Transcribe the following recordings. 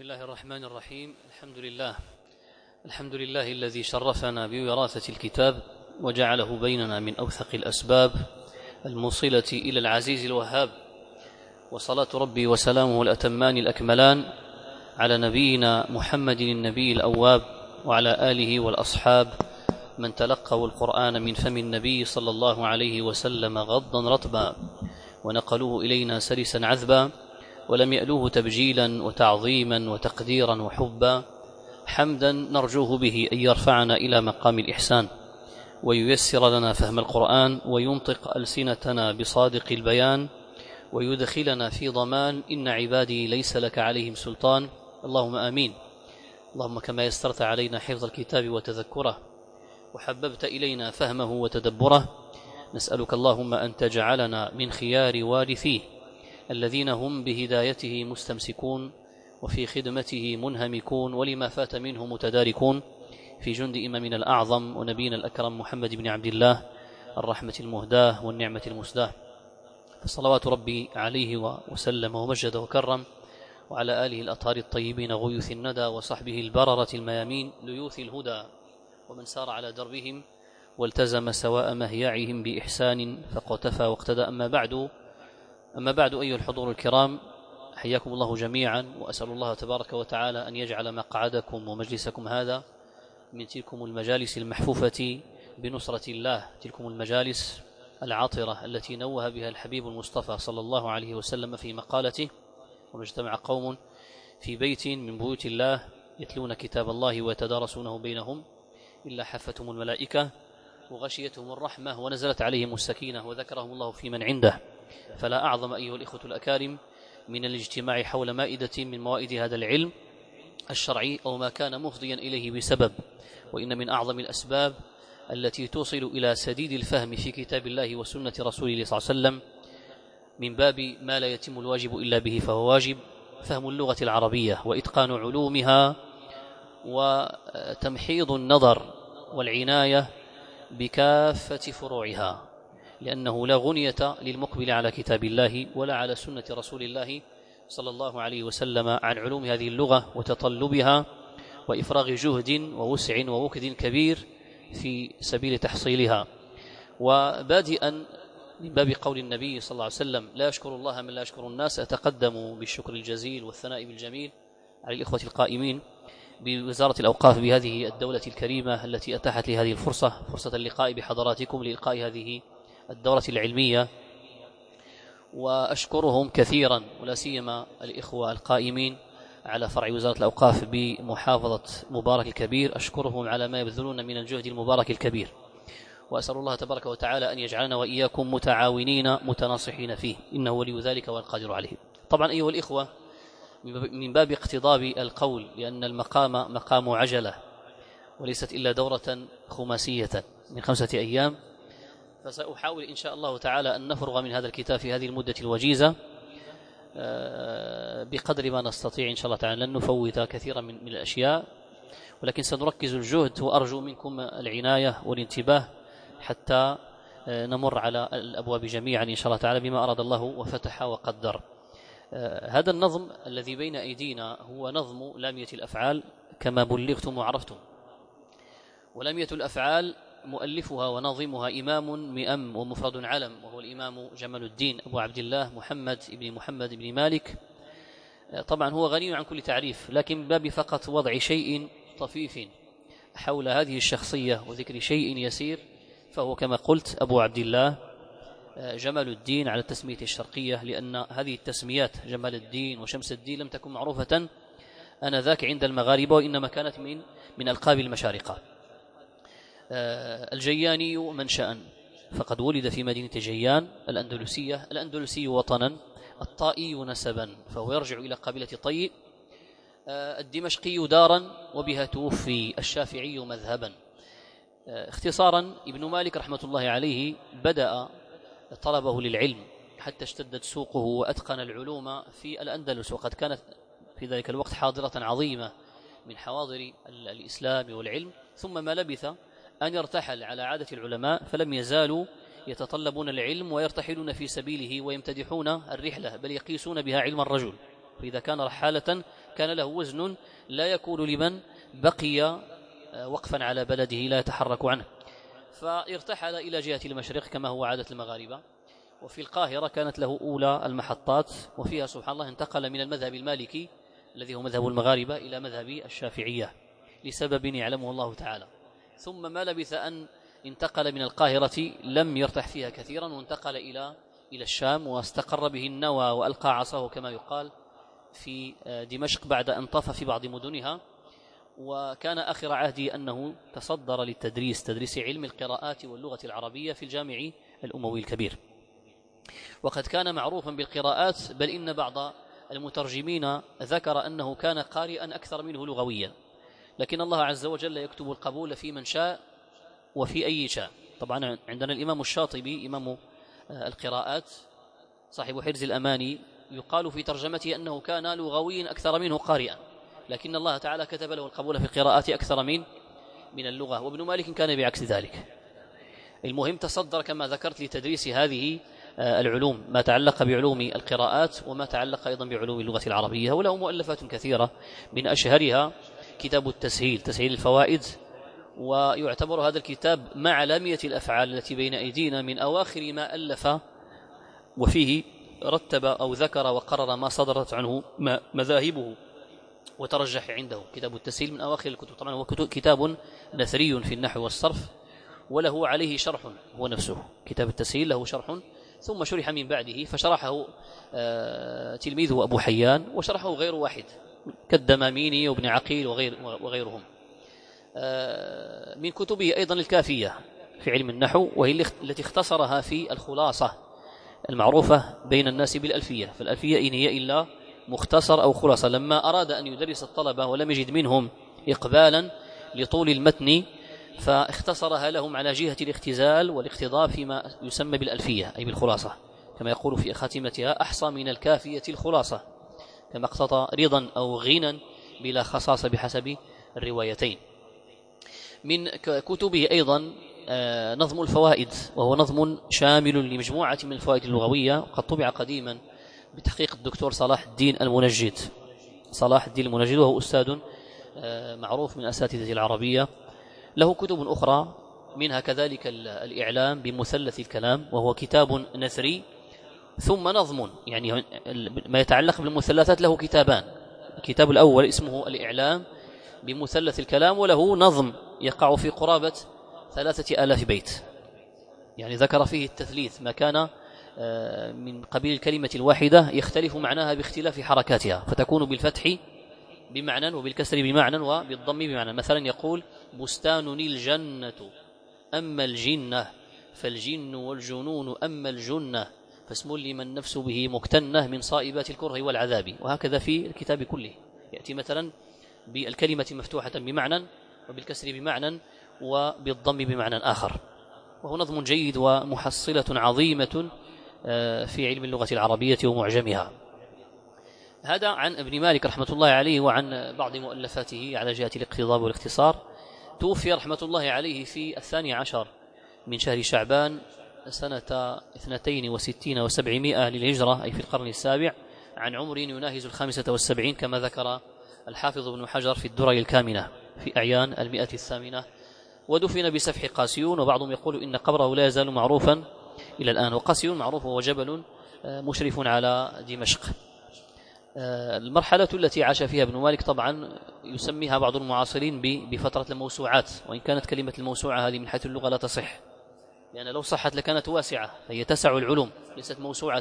الله الرحمن الرحيم. الحمد لله الذي شرفنا بوراثة الكتاب وجعله بيننا من أوثق الأسباب الموصلة إلى العزيز الوهاب، وصلاة ربي وسلامه الأتمان الأكملان على نبينا محمد النبي الأواب وعلى آله والأصحاب من تلقوا القرآن من فم النبي صلى الله عليه وسلم غضا رطبا ونقلوه إلينا سلسا عذبا، ولم يألوه تبجيلا وتعظيما وتقديرا وحبا، حمدا نرجوه به أن يرفعنا إلى مقام الإحسان وييسر لنا فهم القرآن وينطق ألسنتنا بصادق البيان ويدخلنا في ضمان إن عبادي ليس لك عليهم سلطان. اللهم آمين. اللهم كما يسرت علينا حفظ الكتاب وتذكره وحببت إلينا فهمه وتدبره، نسألك اللهم أن تجعلنا من خيار وارثيه الذين هم بهدايته مستمسكون وفي خدمته منهمكون ولما فات منه متداركون، في جند إمامنا الأعظم ونبينا الأكرم محمد بن عبد الله الرحمة المهداة والنعمة المسداة، فصلوات ربي عليه وسلم ومجد وكرم، وعلى آله الأطهار الطيبين غيوث الندى وصحبه البررة الميامين ليوث الهدى، ومن سار على دربهم والتزم سواء مهيعهم بإحسان فاقتفى واقتدى. أما بعد أيها الحضور الكرام، حياكم الله جميعا، وأسأل الله تبارك وتعالى أن يجعل مقعدكم ومجلسكم هذا من تلكم المجالس المحفوفة بنصرة الله، تلكم المجالس العاطرة التي نوه بها الحبيب المصطفى صلى الله عليه وسلم في مقالته: وما اجتمع قوم في بيت من بيوت الله يتلون كتاب الله ويتدارسونه بينهم إلا حفتهم الملائكة وغشيتهم الرحمة ونزلت عليهم السكينة وذكرهم الله في من عنده. فلا أعظم أيها الإخوة الأكارم من الاجتماع حول مائدة من موائد هذا العلم الشرعي أو ما كان مفضيا إليه بسبب، وإن من أعظم الأسباب التي توصل إلى سديد الفهم في كتاب الله وسنة رسول الله صلى الله عليه وسلم من باب ما لا يتم الواجب إلا به فهو واجب، فهم اللغة العربية وإتقان علومها وتمحيض النظر والعناية بكافة فروعها، لأنه لا غنية للمقبل على كتاب الله ولا على سنة رسول الله صلى الله عليه وسلم عن علوم هذه اللغة وتطلبها وإفراغ جهد ووسع ووكد كبير في سبيل تحصيلها. وبادئا من باب قول النبي صلى الله عليه وسلم: لا يشكر الله من لا يشكر الناس، أتقدم بالشكر الجزيل والثناء بالجميل على الإخوة القائمين بوزارة الأوقاف بهذه الدولة الكريمة التي أتاحت لهذه فرصة اللقاء بحضراتكم لإلقاء هذه الدورة العلمية، وأشكرهم كثيرا ولا سيما الإخوة القائمين على فرع وزارة الأوقاف بمحافظة مبارك الكبير، أشكرهم على ما يبذلون من الجهد المبارك الكبير، وأسأل الله تبارك وتعالى أن يجعلنا وإياكم متعاونين متناصحين فيه، إنه ولي ذلك والقادر عليه. طبعا أيها الإخوة، من باب اقتضاب القول، لأن المقام مقام عجلة وليست إلا دورة خماسية من 5 أيام، فسأحاول إن شاء الله تعالى أن نفرغ من هذا الكتاب في هذه المدة الوجيزة بقدر ما نستطيع إن شاء الله تعالى. لن نفوت كثيرا من الأشياء، ولكن سنركز الجهد، وأرجو منكم العناية والانتباه حتى نمر على الأبواب جميعا إن شاء الله تعالى بما أراد الله وفتح وقدر. هذا النظم الذي بين أيدينا هو نظم لامية الأفعال كما بلغتم وعرفتم، ولامية الأفعال مؤلفها وناظمها إمام مئم ومفرد علم، وهو الإمام جمال الدين أبو عبد الله محمد بن مالك. طبعا هو غني عن كل تعريف، لكن باب فقط وضع شيء طفيف حول هذه الشخصية وذكر شيء يسير، فهو كما قلت أبو عبد الله جمال الدين على التسمية الشرقية، لأن هذه التسميات جمال الدين وشمس الدين لم تكن معروفة آنذاك عند المغاربة، وإنما كانت من ألقاب المشارقة. الجياني منشأ، فقد ولد في مدينة جيان الأندلسي وطنا، الطائي نسبا فهو يرجع إلى قبيلة طي، الدمشقي دارا وبها توفي، الشافعي مذهبا. اختصارا، ابن مالك رحمة الله عليه بدأ طلبه للعلم حتى اشتدت سوقه وأتقن العلوم في الأندلس، وقد كانت في ذلك الوقت حاضرة عظيمة من حواضر الإسلام والعلم، ثم ما لبث أن يرتحل على عادة العلماء، فلم يزالوا يتطلبون العلم ويرتحلون في سبيله ويمتدحون الرحلة، بل يقيسون بها علم الرجل، فإذا كان رحالة كان له وزن لا يكون لمن بقي وقفا على بلده لا يتحرك عنه، فارتحل إلى جهة المشرق كما هو عادة المغاربة. وفي القاهرة كانت له أولى المحطات، وفيها سبحان الله انتقل من المذهب المالكي الذي هو مذهب المغاربة إلى مذهب الشافعية لسبب يعلمه الله تعالى. ثم ما لبث أن انتقل من القاهرة لم يرتح فيها كثيرا، وانتقل إلى الشام، واستقر به النوى وألقى عصاه كما يقال في دمشق بعد أن طاف في بعض مدنها. وكان آخر عهده أنه تصدر للتدريس، تدريس علم القراءات واللغة العربية في الجامع الأموي الكبير. وقد كان معروفا بالقراءات، بل إن بعض المترجمين ذكر أنه كان قارئا أكثر منه لغويا، لكن الله عز وجل يكتب القبول في من شاء وفي أي شاء. طبعا عندنا الإمام الشاطبي إمام القراءات صاحب حرز الأماني يقال في ترجمته أنه كان لغويا أكثر منه قارئا، لكن الله تعالى كتب له القبول في القراءات أكثر من اللغة. وابن مالك كان بعكس ذلك. المهم تصدر كما ذكرت لتدريس هذه العلوم، ما تعلق بعلوم القراءات وما تعلق أيضا بعلوم اللغة العربية، وله مؤلفات كثيرة من أشهرها كتاب التسهيل، تسهيل الفوائد. ويعتبر هذا الكتاب مع لامية الأفعال التي بين أيدينا من أواخر ما ألف، وفيه رتب أو ذكر وقرر ما صدرت عنه مذاهبه وترجح عنده. كتاب التسهيل من أواخر الكتب، طبعا هو كتاب نثري في النحو والصرف، وله عليه شرح هو نفسه. كتاب التسهيل له شرح ثم شرح من بعده، فشرحه تلميذه أبو حيان، وشرحه غير واحد كالدماميني وابن عقيل وغيرهم. من كتبه أيضا الكافية في علم النحو، وهي التي اختصرها في الخلاصة المعروفة بين الناس بالألفية. فالألفية إن هي إلا مختصر أو خلاصة. لما أراد أن يدرس الطلبة ولم يجد منهم إقبالا لطول المتن، فاختصرها لهم على جهة الاختزال والاقتضاء فيما يسمى بالألفية أي بالخلاصة، كما يقول في خاتمتها: أحصى من الكافية الخلاصة، كما اقتضى رضا أو غنى بلا خصاصة بحسب الروايتين. من كتبه أيضا نظم الفوائد، وهو نظم شامل لمجموعة من الفوائد اللغوية، قد طبع قديما بتحقيق الدكتور صلاح الدين المنجد. صلاح الدين المنجد وهو أستاذ معروف من أساتذة العربية. له كتب أخرى منها كذلك الإعلام بمثلث الكلام، وهو كتاب نثري ثم نظم، يعني ما يتعلق بالمثلثات له كتابان. الكتاب الأول اسمه الإعلام بمثلث الكلام، وله نظم يقع في قرابة 3000 بيت، يعني ذكر فيه التثليث، ما كان من قبيل الكلمة الواحدة يختلف معناها باختلاف حركاتها، فتكون بالفتح بمعنى وبالكسر بمعنى وبالضم بمعنى. مثلا يقول: بستان الجنة أما الجنة، فالجن والجنون أما الجنة، فاسم لمن نفس به مكتنة من صائبات الكره والعذاب. وهكذا في الكتاب كله يأتي مثلا بالكلمة مفتوحة بمعنى وبالكسر بمعنى وبالضم بمعنى آخر. وهو نظم جيد ومحصلة عظيمة في علم اللغة العربية ومعجمها. هذا عن ابن مالك رحمة الله عليه وعن بعض مؤلفاته على جهة الاقتضاب والاختصار. توفي رحمة الله عليه في 12 من شهر شعبان سنة 62 و700 للهجرة، أي في القرن السابع، عن عمر يناهز 75 كما ذكر الحافظ ابن حجر في الدرر الكامنة في أعيان 108. ودفن بسفح قاسيون، وبعضهم يقول إن قبره لا يزال معروفا إلى الآن. وقاسيون معروف وهو جبل مشرف على دمشق. المرحلة التي عاش فيها ابن مالك طبعا يسميها بعض المعاصرين بفترة الموسوعات، وإن كانت كلمة الموسوعة هذه من حيث اللغة لا تصح، لأن لو صحت لكانت واسعة، فهي تسع العلوم ليست موسوعة.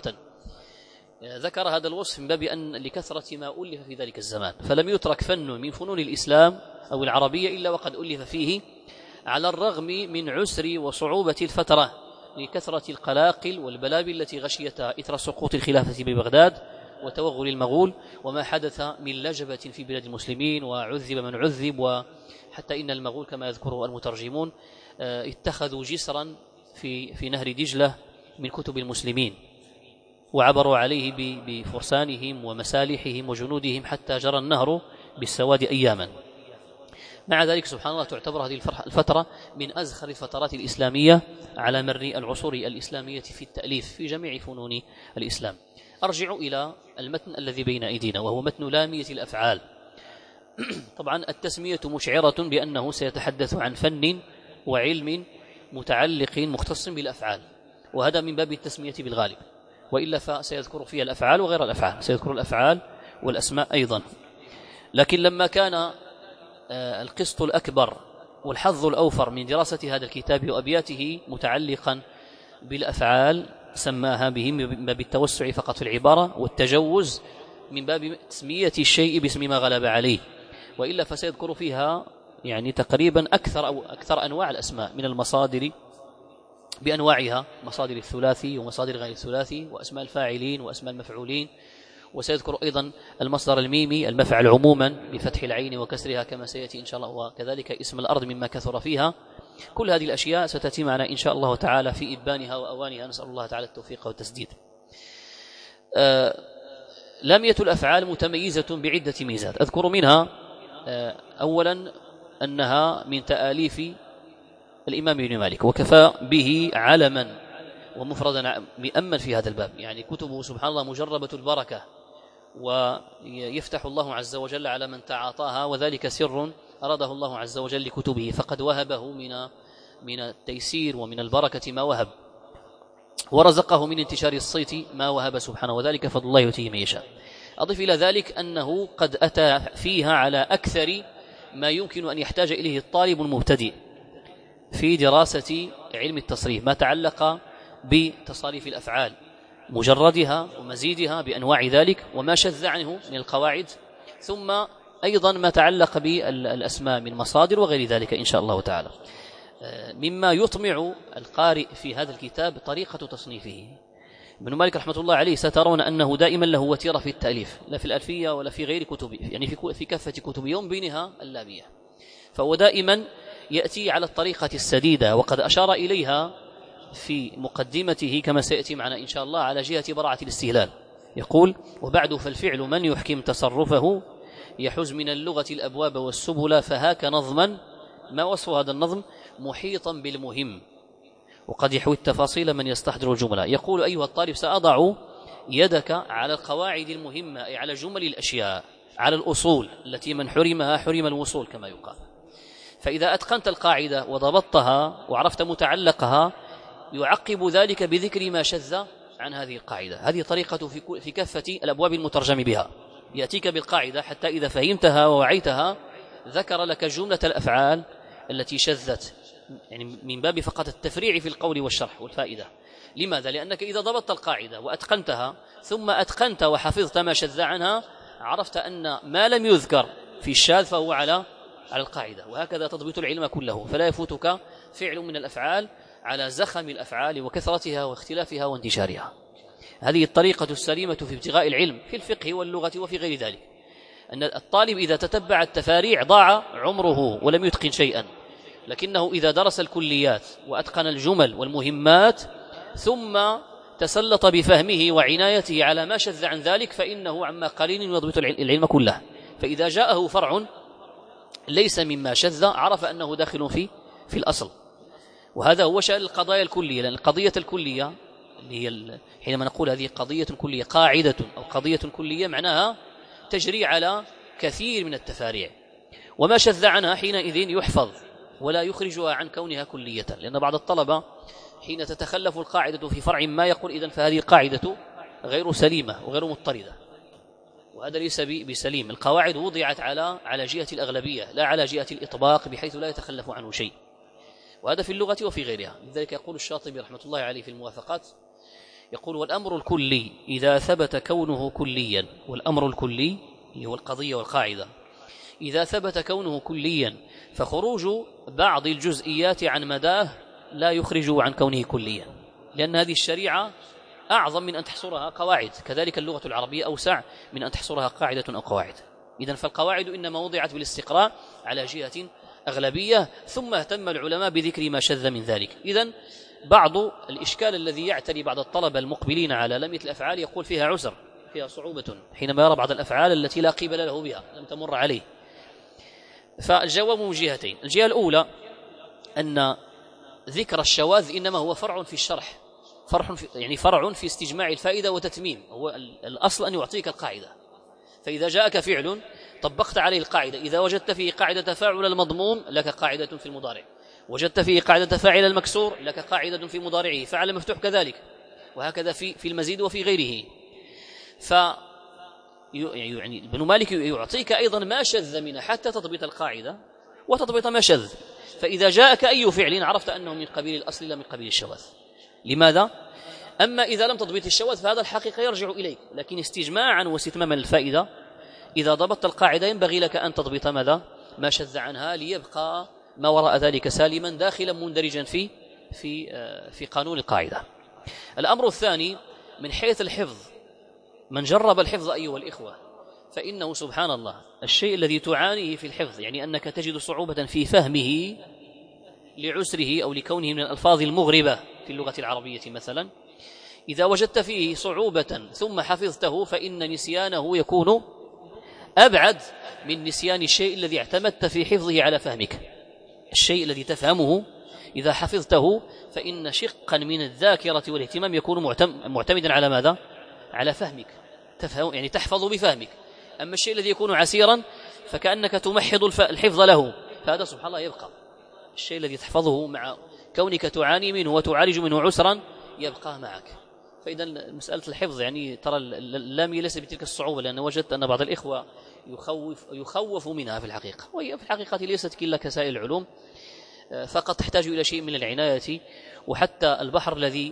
ذكر هذا الوصف من باب أن لكثرة ما ألف في ذلك الزمان، فلم يترك فن من فنون الإسلام أو العربية إلا وقد ألف فيه، على الرغم من عسر وصعوبة الفترة لكثرة القلاقل والبلابل التي غشيتها إثر سقوط الخلافة ببغداد وتوغل المغول، وما حدث من لجبة في بلاد المسلمين، وعذب من عذب، وحتى إن المغول كما يذكر المترجمون اتخذوا جسرا في نهر دجلة من كتب المسلمين، وعبروا عليه بفرسانهم ومسالحهم وجنودهم حتى جرى النهر بالسواد أياما. مع ذلك سبحان الله تعتبر هذه الفترة من أزخر الفترات الإسلامية على مر العصور الإسلامية في التأليف في جميع فنون الإسلام. أرجع إلى المتن الذي بين أيدينا وهو متن لامية الأفعال. طبعا التسمية مشعرة بأنه سيتحدث عن فن وعلم متعلق مختص بالأفعال، وهذا من باب التسمية بالغالب، وإلا فسيذكر فيها الأفعال وغير الأفعال، سيذكر الأفعال والأسماء أيضا. لكن لما كان القسط الأكبر والحظ الأوفر من دراسة هذا الكتاب وأبياته متعلقا بالأفعال سماها به من باب التوسع فقط في العبارة والتجوز من باب تسمية الشيء باسم ما غلب عليه، وإلا فسيذكر فيها يعني تقريبا أكثر أنواع الأسماء من المصادر بأنواعها، مصادر الثلاثي ومصادر غير الثلاثي وأسماء الفاعلين وأسماء المفعولين، وسيذكر أيضا المصدر الميمي المفعل عموما بفتح العين وكسرها كما سيأتي إن شاء الله، وكذلك اسم الأرض مما كثر فيها. كل هذه الأشياء ستأتي معنا إن شاء الله تعالى في إبانها وأوانها، نسأل الله تعالى التوفيق والتسديد. لامية الأفعال متميزة بعدة ميزات، أذكر منها أولا أنها من تآليف الإمام ابن مالك، وكفى به علما ومفردا مؤمن في هذا الباب، يعني كتبه سبحان الله مجربة البركة، ويفتح الله عز وجل على من تعاطاها، وذلك سر أراده الله عز وجل لكتبه، فقد وهبه من التيسير ومن البركة ما وهب، ورزقه من انتشار الصيت ما وهب سبحانه، وذلك فضل الله يؤتيه من يشاء. أضف إلى ذلك أنه قد أتى فيها على أكثر ما يمكن أن يحتاج إليه الطالب المبتدئ في دراسة علم التصريف، ما تعلق بتصاريف الأفعال مجردها ومزيدها بأنواع ذلك، وما شذ عنه من القواعد، ثم أيضا ما تعلق بالأسماء من مصادر وغير ذلك إن شاء الله تعالى. مما يطمع القارئ في هذا الكتاب طريقة تصنيفه. ابن مالك رحمة الله عليه سترون أنه دائما له وتيرة في التأليف، لا في الألفية ولا في غير كتبه، يعني في كافة كتب يوم بينها اللامية، فهو دائما يأتي على الطريقة السديدة، وقد أشار إليها في مقدمته كما سيأتي معنا إن شاء الله على جهة براعة الاستهلال. يقول: وبعد فالفعل من يحكم تصرفه يحز من اللغة الأبواب والسبل، فهاك نظما ما وصف هذا النظم محيطا بالمهم وقد يحوي التفاصيل من يستحضر الجملة. يقول: أيها الطالب سأضع يدك على القواعد المهمة، أي على جمل الأشياء، على الأصول التي من حرمها حرم الوصول كما يقال. فإذا أتقنت القاعدة وضبطتها وعرفت متعلقها يعقب ذلك بذكر ما شذ عن هذه القاعدة. هذه طريقة في كافة الأبواب المترجم بها، يأتيك بالقاعدة حتى إذا فهمتها ووعيتها ذكر لك جملة الأفعال التي شذت، يعني من باب فقط التفريع في القول والشرح والفائدة. لماذا؟ لأنك إذا ضبطت القاعدة وأتقنتها ثم أتقنت وحفظت ما شذ عنها عرفت أن ما لم يذكر في الشاذ فهو على القاعدة، وهكذا تضبط العلم كله، فلا يفوتك فعل من الأفعال على زخم الأفعال وكثرتها واختلافها وانتشارها. هذه الطريقة السليمة في ابتغاء العلم في الفقه واللغة وفي غير ذلك، أن الطالب إذا تتبع التفاريع ضاع عمره ولم يتقن شيئا، لكنه إذا درس الكليات وأتقن الجمل والمهمات ثم تسلط بفهمه وعنايته على ما شذ عن ذلك فإنه عما قليل يضبط العلم كله. فإذا جاءه فرع ليس مما شذ عرف أنه داخل في الأصل. وهذا هو شأن القضايا الكلية، لأن القضية الكلية اللي هي حينما نقول هذه قضية كلية قاعدة أو قضية كلية معناها تجري على كثير من التفاريع، وما شذ عنها حينئذ يحفظ ولا يخرجها عن كونها كلية، لأن بعض الطلبة حين تتخلف القاعدة في فرع ما يقول إذن فهذه القاعدة غير سليمة وغير مضطردة، وهذا ليس بسليم. القواعد وضعت على جهة الأغلبية لا على جهة الإطباق بحيث لا يتخلف عنه شيء، وهذا في اللغة وفي غيرها. لذلك يقول الشاطبي رحمة الله عليه في الموافقات، يقول: والأمر الكلي إذا ثبت كونه كليا، والأمر الكلي اللي هو القضية والقاعدة إذا ثبت كونه كليا فخروج بعض الجزئيات عن مداه لا يخرجه عن كونه كليا، لأن هذه الشريعة أعظم من أن تحصرها قواعد، كذلك اللغة العربية أوسع من أن تحصرها قاعدة أو قواعد. إذن فالقواعد إنما وضعت بالاستقراء على جهة أغلبية، ثم اهتم العلماء بذكر ما شذ من ذلك. إذن بعض الإشكال الذي يعتري بعض الطلبة المقبلين على لامية الأفعال يقول فيها عسر، فيها صعوبة حينما يرى بعض الأفعال التي لا قيبل له بها لم تمر عليه. فالجواب من جهتين: الجهة الأولى أن ذكر الشواذ إنما هو فرع في الشرح، يعني فرع في استجماع الفائدة وتتميم. هو الأصل أن يعطيك القاعدة، فإذا جاءك فعل طبقت عليه القاعدة، إذا وجدت فيه قاعدة تفاعل المضموم لك قاعدة في المضارع، وجدت فيه قاعدة فاعل المكسور لك قاعدة في مضارعه، فعل مفتوح كذلك، وهكذا في المزيد وفي غيره. يعني ابن مالك يعطيك أيضا ما شذ منه حتى تضبط القاعدة وتضبط ما شذ. فإذا جاءك أي فعل عرفت أنه من قبيل الأصل لا من قبيل الشواذ. لماذا؟ أما إذا لم تضبط الشواذ فهذا الحقيقة يرجع إليك، لكن استجماعا واستتماما الفائدة إذا ضبطت القاعدة ينبغي لك أن تضبط ماذا؟ ما شذ عنها، ليبقى ما وراء ذلك سالما داخلا مندرجا في قانون القاعدة. الأمر الثاني من حيث الحفظ، من جرب الحفظ أيها الإخوة فإنه سبحان الله الشيء الذي تعانيه في الحفظ، يعني أنك تجد صعوبة في فهمه لعسره أو لكونه من الألفاظ المغربة في اللغة العربية مثلا، إذا وجدت فيه صعوبة ثم حفظته فإن نسيانه يكون أبعد من نسيان الشيء الذي اعتمدت في حفظه على فهمك. الشيء الذي تفهمه إذا حفظته فإن شقا من الذاكرة والاهتمام يكون معتمدا على ماذا؟ على فهمك، تفهم يعني تحفظ بفهمك. أما الشيء الذي يكون عسيرا فكأنك تمحض الحفظ له، فهذا سبحان الله يبقى. الشيء الذي تحفظه مع كونك تعاني منه وتعالج منه عسرا يبقى معك. فإذا مسألة الحفظ يعني ترى اللامية ليس بتلك الصعوبة، لأن وجدت أن بعض الإخوة يخوف منها في الحقيقة، وهي في الحقيقة ليست كلا كسائر العلوم، فقط تحتاج إلى شيء من العناية. وحتى البحر الذي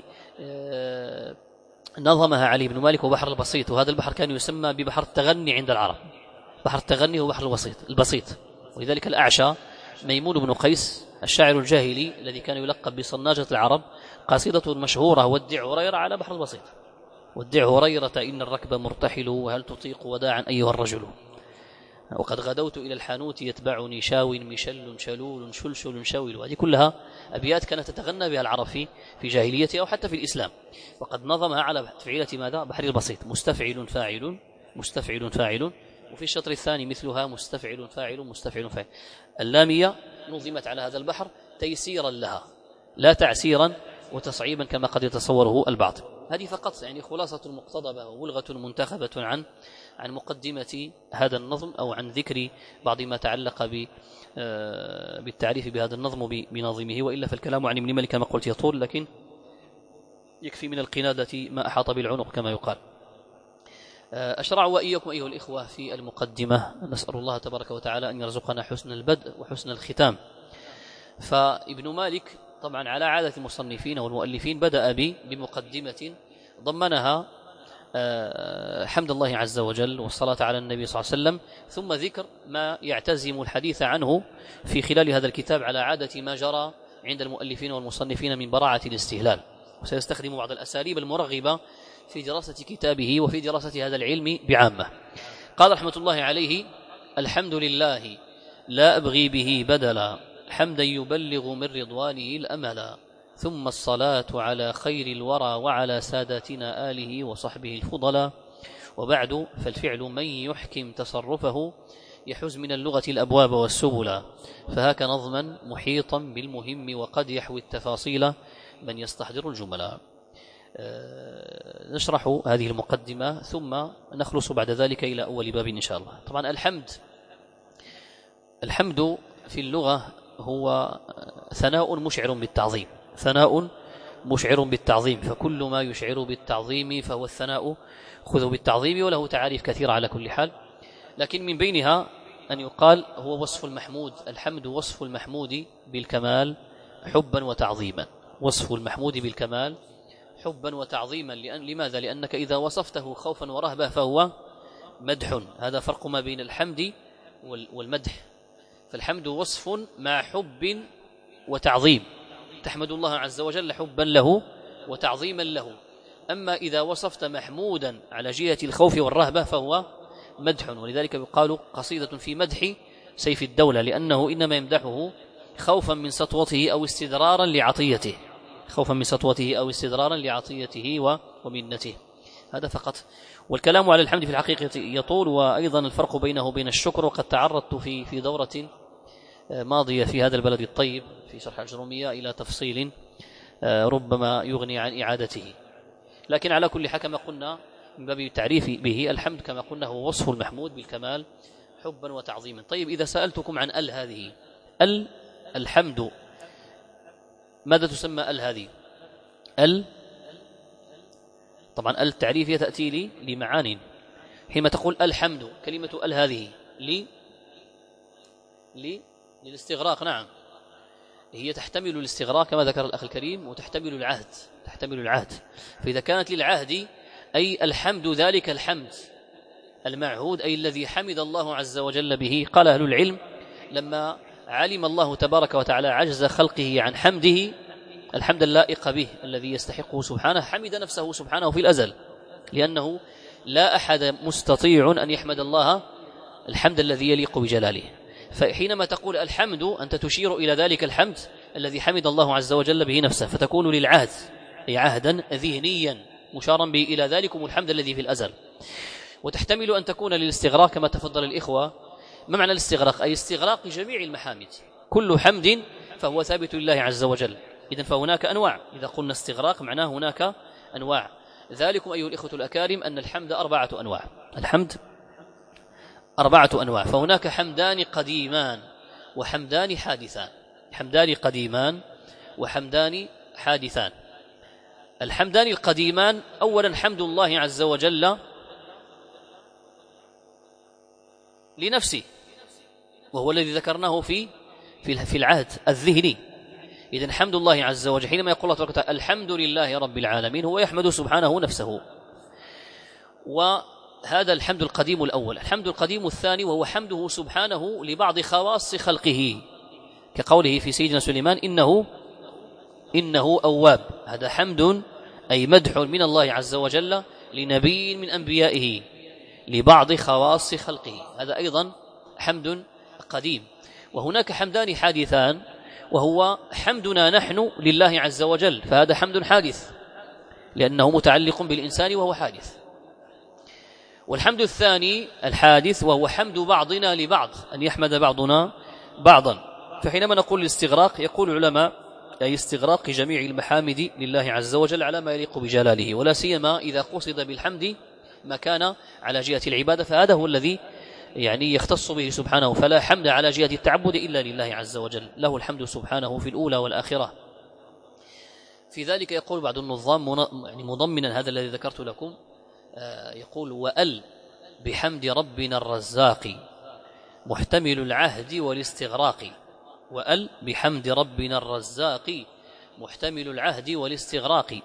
نظمها علي بن مالك هو بحر البسيط، وهذا البحر كان يسمى ببحر التغني عند العرب. بحر التغني هو بحر البسيط. ولذلك الأعشى ميمون بن قيس الشاعر الجاهلي الذي كان يلقب بصناجة العرب قصيدته المشهورة ودع هريرة على بحر البسيط: ودع هريرة إن الركب مرتحل، وهل تطيق وداعا أيها الرجل، وقد غدوت إلى الحانوت يتبعني شاو مشل شلول شلشل شويل. وهذه كلها أبيات كانت تتغنى بها العرب في جاهليته أو حتى في الإسلام، وقد نظمها على تفعيلة ماذا؟ بحر البسيط: مستفعل فاعل مستفعل فاعل، وفي الشطر الثاني مثلها مستفعل فاعل مستفعل فاعل. اللامية نظمت على هذا البحر تيسيرا لها لا تعسيرا وتصعيبا كما قد يتصوره البعض. هذه فقط يعني خلاصة مقتضبة وبلغة منتخبة عن مقدمة هذا النظم، أو عن ذكر بعض ما تعلق بالتعريف بهذا النظم بنظمه. وإلا فالكلام عن ابن مالك كما قلت يطول، لكن يكفي من القنادة ما أحاط بالعنق كما يقال. أشرع وإياكم أيها الإخوة في المقدمة. نسأل الله تبارك وتعالى أن يرزقنا حسن البدء وحسن الختام. فابن مالك طبعا على عادة المصنفين والمؤلفين بدأ بمقدمة ضمنها حمد الله عز وجل والصلاة على النبي صلى الله عليه وسلم، ثم ذكر ما يعتزم الحديث عنه في خلال هذا الكتاب على عادة ما جرى عند المؤلفين والمصنفين من براعة الاستهلال. وسيستخدم بعض الأساليب المرغبة في دراسة كتابه وفي دراسة هذا العلم بعامة. قال رحمة الله عليه: الحمد لله لا أبغي به بدلا، حمدا يبلغ من رضوانه الأملا، ثم الصلاة على خير الورى وعلى ساداتنا آله وصحبه الفضلا، وبعد فالفعل من يحكم تصرفه يحز من اللغة الأبواب والسبلا، فهاك نظما محيطا بالمهم وقد يحوي التفاصيل من يستحضر الجملا. نشرح هذه المقدمة ثم نخلص بعد ذلك إلى أول باب إن شاء الله. طبعا الحمد في اللغة هو ثناء مشعر بالتعظيم، ثناء مشعر بالتعظيم، فكل ما يشعر بالتعظيم فهو الثناء، خذوا بالتعظيم، وله تعاريف كثيرة على كل حال، لكن من بينها أن يقال هو وصف المحمود. الحمد وصف المحمود بالكمال حبا وتعظيما، وصف المحمود بالكمال حبا وتعظيما. لماذا؟ لأنك إذا وصفته خوفا ورهبة فهو مدح. هذا فرق ما بين الحمد والمدح. فالحمد وصف مع حب وتعظيم، تحمد الله عز وجل حبا له وتعظيما له. أما إذا وصفت محمودا على جهة الخوف والرهبة فهو مدح. ولذلك يقال قصيدة في مدح سيف الدولة، لأنه إنما يمدحه خوفا من سطوته أو استدرارا لعطيته، خوفا من سطوته أو استدرارا لعطيته ومنته. هذا فقط. والكلام على الحمد في الحقيقة يطول، وأيضا الفرق بينه وبين الشكر، وقد تعرضت في دورة ماضية في هذا البلد الطيب في شرح الجرومية إلى تفصيل ربما يغني عن إعادته. لكن على كل حال كما قلنا من باب التعريف به، الحمد كما قلنا هو وصف المحمود بالكمال حبا وتعظيما. طيب إذا سألتكم عن هذه الحمد، ماذا تسمى هذه؟ طبعا التعريفية تأتي لي لمعان. حينما تقول الحمد، كلمة هذه للاستغراق، نعم، هي تحتمل الاستغراق كما ذكر الأخ الكريم، وتحتمل العهد. فإذا كانت للعهد أي الحمد ذلك الحمد المعهود، أي الذي حمد الله عز وجل به. قال أهل العلم لما علم الله تبارك وتعالى عجز خلقه عن حمده الحمد اللائق به الذي يستحقه سبحانه، حمد نفسه سبحانه في الأزل، لأنه لا أحد مستطيع أن يحمد الله الحمد الذي يليق بجلاله. فحينما تقول الحمد أنت تشير إلى ذلك الحمد الذي حمد الله عز وجل به نفسه، فتكون للعهد أي عهدا ذهنيا مشارا به إلى ذلكم الحمد الذي في الأزل. وتحتمل أن تكون للاستغراق كما تفضل الإخوة. ما معنى الاستغراق؟ أي استغراق جميع المحامد، كل حمد فهو ثابت لله عز وجل. إذن فهناك أنواع، إذا قلنا استغراق معناه هناك أنواع. ذلكم أيها الإخوة الأكارم أن الحمد 4 أنواع. الحمد 4 أنواع، فهناك حمدان قديمان وحمدان حادثان. حمدان قديمان وحمدان حادثان. الحمدان القديمان أولا حمد الله عز وجل لنفسه، وهو الذي ذكرناه في العهد الذهني. إذن حمد الله عز وجل حينما يقول الله تبارك وتعالى الحمد لله رب العالمين، هو يحمد سبحانه نفسه، وهذا الحمد القديم الأول. الحمد القديم الثاني وهو حمده سبحانه لبعض خواص خلقه، كقوله في سيدنا سليمان إنه أواب. هذا حمد أي مدح من الله عز وجل لنبي من أنبيائه لبعض خواص خلقه، هذا أيضا حمد قديم. وهناك حمدان حادثان، وهو حمدنا نحن لله عز وجل، فهذا حمد حادث لأنه متعلق بالإنسان وهو حادث. والحمد الثاني الحادث وهو حمد بعضنا لبعض، أن يحمد بعضنا بعضا. فحينما نقول الاستغراق يقول العلماء أي استغراق جميع المحامد لله عز وجل على ما يليق بجلاله، ولا سيما إذا قصد بالحمد ما كان على جهة العبادة، فهذا هو الذي يختص به سبحانه. فلا حمد على جهة التعبد إلا لله عز وجل، له الحمد سبحانه في الأولى والآخرة. في ذلك يقول بعض النظام مضمنا هذا الذي ذكرت لكم، يقول وأل بحمد ربنا الرزاق محتمل العهد والاستغراق. وأل بحمد ربنا الرزاق محتمل العهد والاستغراق.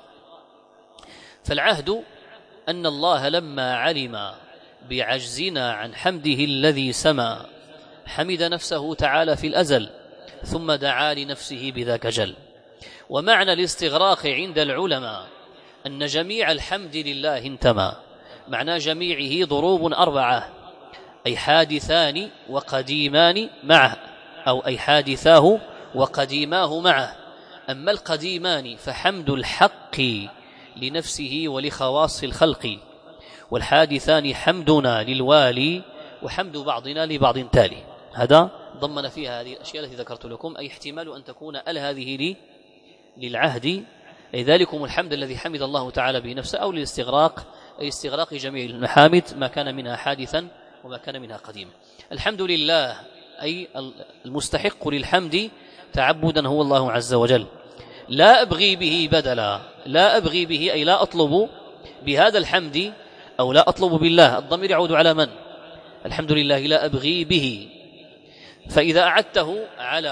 فالعهد أن الله لما علم بعجزنا عن حمده الذي سما حمد نفسه تعالى في الأزل، ثم دعا لنفسه بذاك جل. ومعنى الاستغراق عند العلماء أن جميع الحمد لله انتمى، معنى جميعه ضروب 4، أي حادثان وقديمان معه، أو أي حادثاه وقديماه معه. أما القديمان فحمد الحق لنفسه ولخواص الخلق، والحادثان حمدنا للوالي وحمد بعضنا لبعض تالي. هذا ضمن فيها هذه الأشياء التي ذكرت لكم، أي احتمال أن تكون هذه للعهد، أي ذلكم الحمد الذي حمد الله تعالى به نفسه، أو للاستغراق أي استغراق جميع المحامد ما كان منها حادثا وما كان منها قديما. الحمد لله أي المستحق للحمد تعبدا هو الله عز وجل، لا أبغي به بدلا. لا أبغي به أي لا أطلب بهذا الحمد، أو لا أطلب بالله، الضمير يعود على من؟ الحمد لله لا أبغي به. فإذا أعدته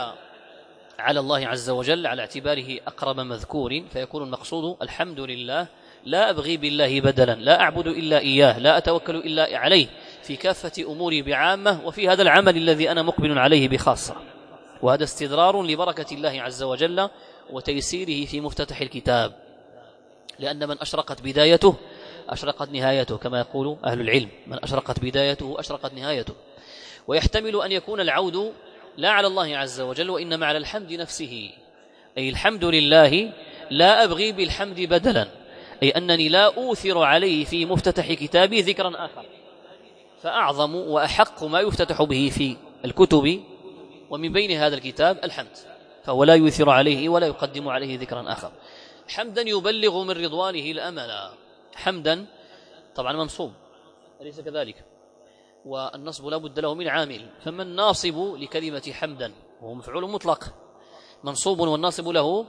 على الله عز وجل على اعتباره أقرب مذكور، فيكون المقصود الحمد لله لا أبغي بالله بدلا، لا أعبد إلا إياه، لا أتوكل إلا عليه في كافة أموري بعامة، وفي هذا العمل الذي أنا مقبل عليه بخاصة. وهذا استدرار لبركة الله عز وجل وتيسيره في مفتتح الكتاب، لأن من أشرقت بدايته أشرقت نهايته، كما يقول أهل العلم، من أشرقت بدايته أشرقت نهايته. ويحتمل أن يكون العود لا على الله عز وجل وإنما على الحمد نفسه، أي الحمد لله لا أبغي بالحمد بدلا، أي أنني لا أوثر عليه في مفتتح كتابي ذكرا آخر، فأعظم وأحق ما يفتتح به في الكتب ومن بين هذا الكتاب الحمد. فهو لا يؤثر عليه ولا يقدم عليه ذكرا آخر. حمدا يبلغ من رضوانه الأمل. حمدا طبعا منصوب أليس كذلك؟ والنصب لا بد له من عامل، فما الناصب لكلمة حمدا؟ وهو مفعول مطلق منصوب، والناصب له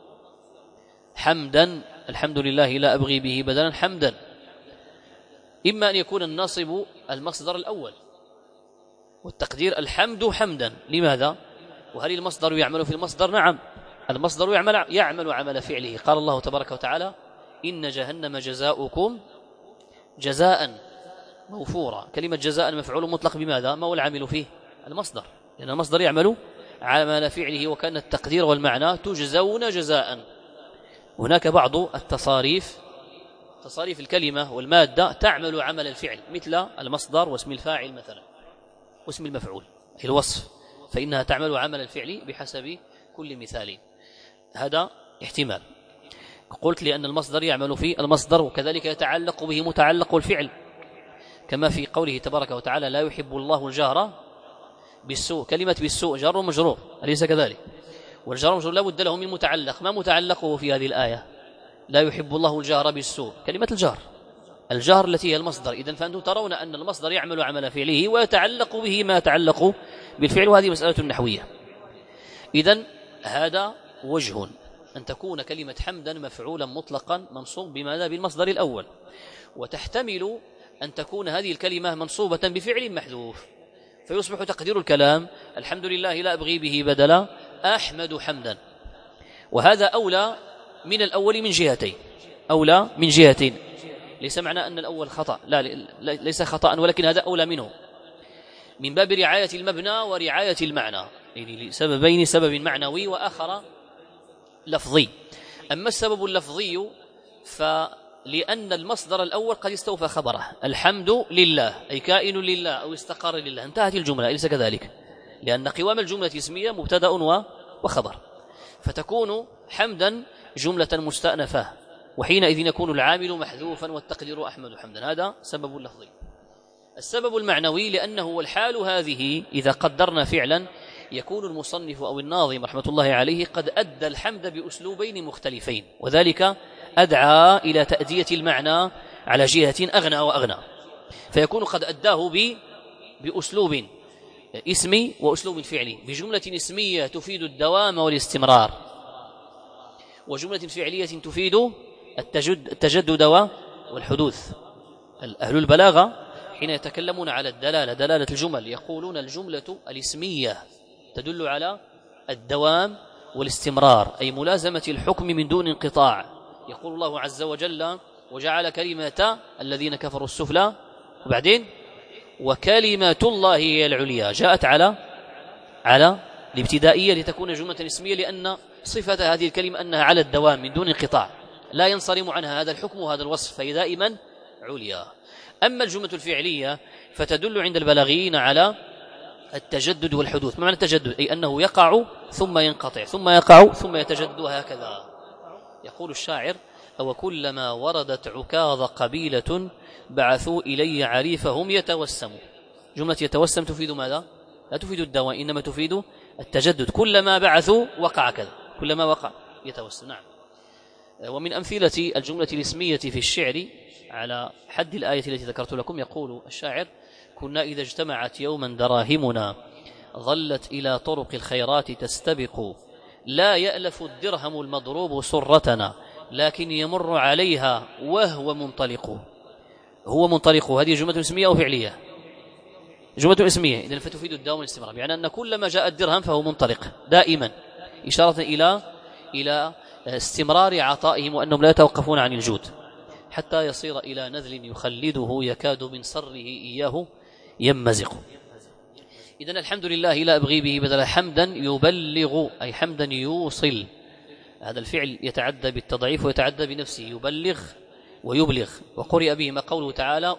حمدا. الحمد لله لا أبغي به بدلا حمدا. إما أن يكون الناصب المصدر الأول والتقدير الحمد حمدا. لماذا؟ وهل المصدر يعمل في المصدر؟ نعم، المصدر يعمل عمل فعله. قال الله تبارك وتعالى إن جهنم جزاؤكم جزاء موفورا. كلمة جزاء مفعول مطلق بماذا؟ ما هو العامل فيه؟ المصدر، لأن المصدر يعمل عمل فعله، وكان التقدير والمعنى تجزون جزاء. هناك بعض التصاريف، تصاريف الكلمة والمادة تعمل عمل الفعل، مثل المصدر واسم الفاعل مثلا واسم المفعول هي الوصف، فإنها تعمل عمل الفعل بحسب كل مثال. هذا احتمال. قلت لأن المصدر يعمل في المصدر، وكذلك يتعلق به متعلق الفعل، كما في قوله تبارك وتعالى لا يحب الله الجهر بالسوء. كلمة بالسوء جر ومجرور أليس كذلك؟ والجر والمجرور لا بد له من متعلق. ما متعلقه في هذه الآية؟ لا يحب الله الجهر بالسوء، كلمة الجهر التي هي المصدر. إذن فأنتم ترون أن المصدر يعمل عمل فعله ويتعلق به ما يتعلق بالفعل، وهذه مسألة نحوية. إذن هذا وجه أن تكون كلمة حمدا مفعولا مطلقا منصوب بماذا؟ بالمصدر الأول. وتحتمل أن تكون هذه الكلمة منصوبة بفعل محذوف، فيصبح تقدير الكلام الحمد لله لا أبغي به بدلا أحمد حمدا. وهذا أولى من الأول من جهتين، أولى من جهتين. ليس معنى أن الأول خطأ، لا ليس خطأ، ولكن هذا أولى منه من باب رعاية المبنى ورعاية المعنى، يعني لسببين، سبب معنوي وآخر لفظي. أما السبب اللفظي فلأن المصدر الأول قد استوفى خبره الحمد لله، أي كائن لله أو استقر لله، انتهت الجملة أليس كذلك؟ لأن قوام الجملة اسمية مبتدأ وخبر، فتكون حمدا جملة مستأنفة، وحينئذ يكون العامل محذوفا والتقدير أحمد حمدا. هذا سبب لفظي. السبب المعنوي لأنه والحال هذه إذا قدرنا فعلا يكون المصنف أو الناظم رحمة الله عليه قد أدى الحمد بأسلوبين مختلفين، وذلك أدعى إلى تأدية المعنى على جهة أغنى وأغنى، فيكون قد أداه بأسلوب اسمي وأسلوب فعلي، بجملة اسمية تفيد الدوام والاستمرار، وجملة فعلية تفيد التجدد والحدوث. أهل البلاغة حين يتكلمون على الدلالة، دلالة الجمل، يقولون الجملة الاسمية تدل على الدوام والاستمرار، أي ملازمة الحكم من دون انقطاع. يقول الله عز وجل وجعل كلمة الذين كفروا السفلى، وبعدين وكلمة الله هي العليا، جاءت على الابتدائية لتكون جملة اسمية، لأن صفة هذه الكلمة أنها على الدوام من دون انقطاع، لا ينصرم عنها هذا الحكم وهذا الوصف، فهي دائما عليا. أما الجملة الفعلية فتدل عند البلاغيين على التجدد والحدوث. ما معنى التجدد؟ أي أنه يقع ثم ينقطع ثم يقع ثم يتجدد، هكذا. يقول الشاعر أو كلما وردت عكاظ قبيلة بعثوا إلي عريفهم يتوسموا. جملة يتوسم تفيد ماذا؟ لا تفيد الدوام، إنما تفيد التجدد. كلما بعثوا وقع كذا، كلما وقع يتوسم. نعم. ومن أمثلة الجملة الاسمية في الشعر على حد الآية التي ذكرت لكم، يقول الشاعر كنا إذا اجتمعت يوما دراهمنا ظلت إلى طرق الخيرات تستبق، لا يألف الدرهم المضروب سرتنا لكن يمر عليها وهو منطلق. هو منطلق، هذه جملة اسمية أو فعلية؟ جملة اسمية، إذن فتفيد الدوام والاستمرار، يعني أن كلما جاء الدرهم فهو منطلق دائما، إشارة إلى استمرار عطائهم وأنهم لا يتوقفون عن الجود حتى يصير إلى نذل يخلده يكاد من سره إياه يمزق. إذن الحمد لله لا أبغي به بدل حمدا يبلغ، أي حمدا يوصل. هذا الفعل يتعدى بالتضعيف ويتعدى بنفسه، يبلغ ويبلغ. وقرئ بهما قوله تعالى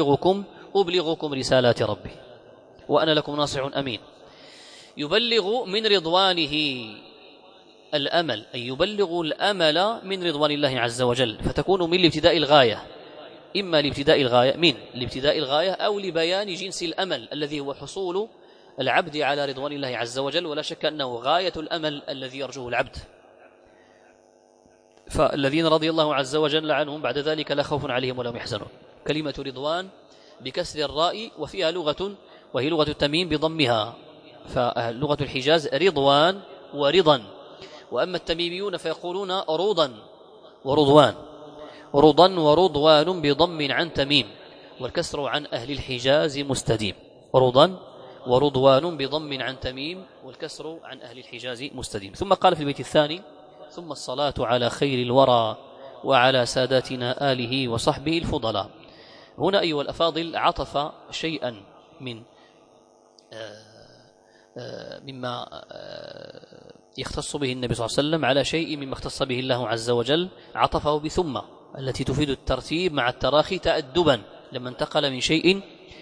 أبلغكم رسالات ربي وأنا لكم ناصح أمين. يبلغ من رضوانه الأمل، أي يبلغ الأمل من رضوان الله عز وجل، فتكون من الابتداء الغاية، إما لابتداء الغاية أو لبيان جنس الأمل الذي هو حصول العبد على رضوان الله عز وجل، ولا شك أنه غاية الأمل الذي يرجوه العبد. فالذين رضي الله عز وجل عنهم بعد ذلك لا خوف عليهم ولا هم يحزنون. كلمة رضوان بكسر الراء وفيها لغة وهي لغة التميم بضمها، فلغة الحجاز رضوان ورضا، وأما التميميون فيقولون روضا ورضوان، رضا ورضوان بضم عن تميم، والكسر عن أهل الحجاز مستديم، رضا ورضوان بضم عن تميم والكسر عن أهل الحجاز مستديم. ثم قال في البيت الثاني: ثم الصلاة على خير الورى وعلى ساداتنا آله وصحبه الفضلاء. هنا أيها الأفاضل عطف شيئا مما يختص به النبي صلى الله عليه وسلم على شيء مما اختص به الله عز وجل، عطفه بثم التي تفيد الترتيب مع التراخي تأدبا، لما انتقل من شيء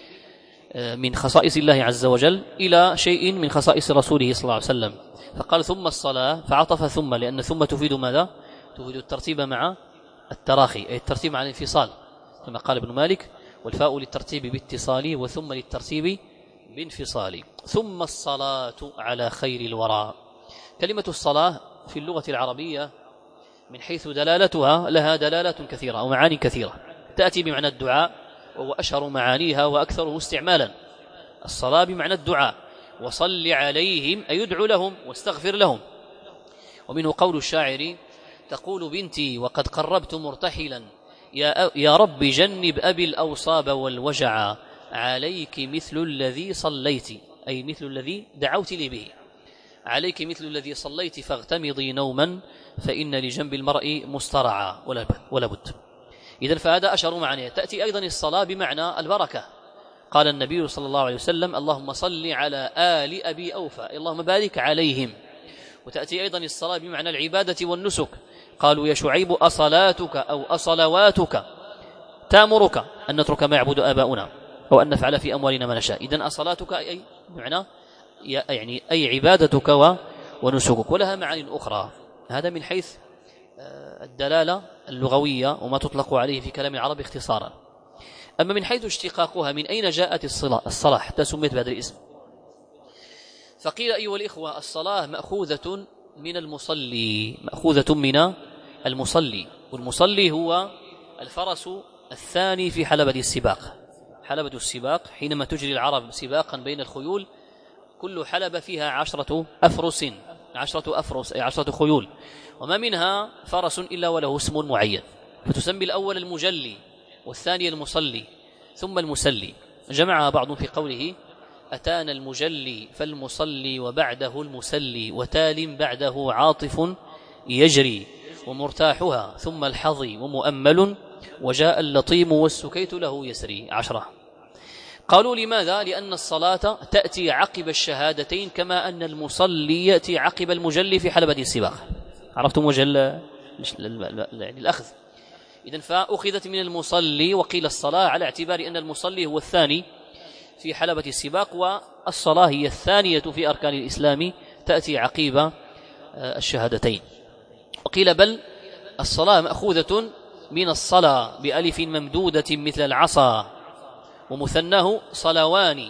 من خصائص الله عز وجل إلى شيء من خصائص رسوله صلى الله عليه وسلم، فقال ثم الصلاة، فعطف ثم، لأن ثم تفيد ماذا؟ تفيد الترتيب مع التراخي، أي الترتيب مع الانفصال، كما قال ابن مالك: والفاء للترتيب باتصال وثم للترتيب بانفصال. ثم الصلاة على خير الورى. كلمة الصلاة في اللغة العربية من حيث دلالتها لها دلالات كثيرة أو معاني كثيرة، تأتي بمعنى الدعاء وهو أشهر معانيها وأكثره استعمالا. الصلاة بمعنى الدعاء، وصل عليهم أي يدعو لهم واستغفر لهم. ومنه قول الشاعر: تقول بنتي وقد قربت مرتحلا يا رب جنب أبي الأوصاب والوجع، عليك مثل الذي صليت، أي مثل الذي دعوت لي به، عليك مثل الذي صليت فاغتمضي نوما فإن لجنب المرء مسترعا ولا بد. إذن فهذا أشهر معنى. تأتي أيضا الصلاة بمعنى البركة، قال النبي صلى الله عليه وسلم: اللهم صل على آل أبي أوفى، اللهم بارك عليهم. وتأتي أيضا الصلاة بمعنى العبادة والنسك، قالوا يا شعيب أصلاتك أو أصلواتك تأمرك أن نترك ما يعبد آباؤنا أو أن نفعل في أموالنا ما نشاء. إذن أصلاتك أي بمعنى يعني أي عبادتك ونسكك، ولها معاني أخرى. هذا من حيث الدلالة اللغوية وما تطلق عليه في كلام العرب اختصارا. أما من حيث اشتقاقها، من أين جاءت الصلاة حتى سميت بهذا الاسم؟ فقيل أيها الإخوة: الصلاة مأخوذة من المصلي، مأخوذة من المصلي، والمصلي هو الفرس الثاني في حلبة السباق. حلبة السباق حينما تجري العرب سباقا بين الخيول، كل حلبة فيها 10 أفرس، 10 أفرس أي 10 خيول، وما منها فرس إلا وله اسم معين، فتسمي الأول المجلي والثاني المصلي ثم المسلي. جمعها بعض في قوله: أتانا المجلي فالمصلي وبعده المسلي وتال بعده عاطف يجري ومرتاحها ثم الحظي ومؤمل وجاء اللطيم والسكيت له يسري. 10. قالوا لماذا؟ لأن الصلاة تأتي عقب الشهادتين، كما أن المصلي يأتي عقب المجلي في حلبة السباق. عرفتم وجه الأخذ؟ إذن فأخذت من المصلي وقيل الصلاة على اعتبار أن المصلي هو الثاني في حلبة السباق، والصلاة هي الثانية في أركان الإسلام تأتي عقيب الشهادتين. وقيل بل الصلاة مأخوذة من الصلاة بألف ممدودة مثل العصا، ومثناه صلوان،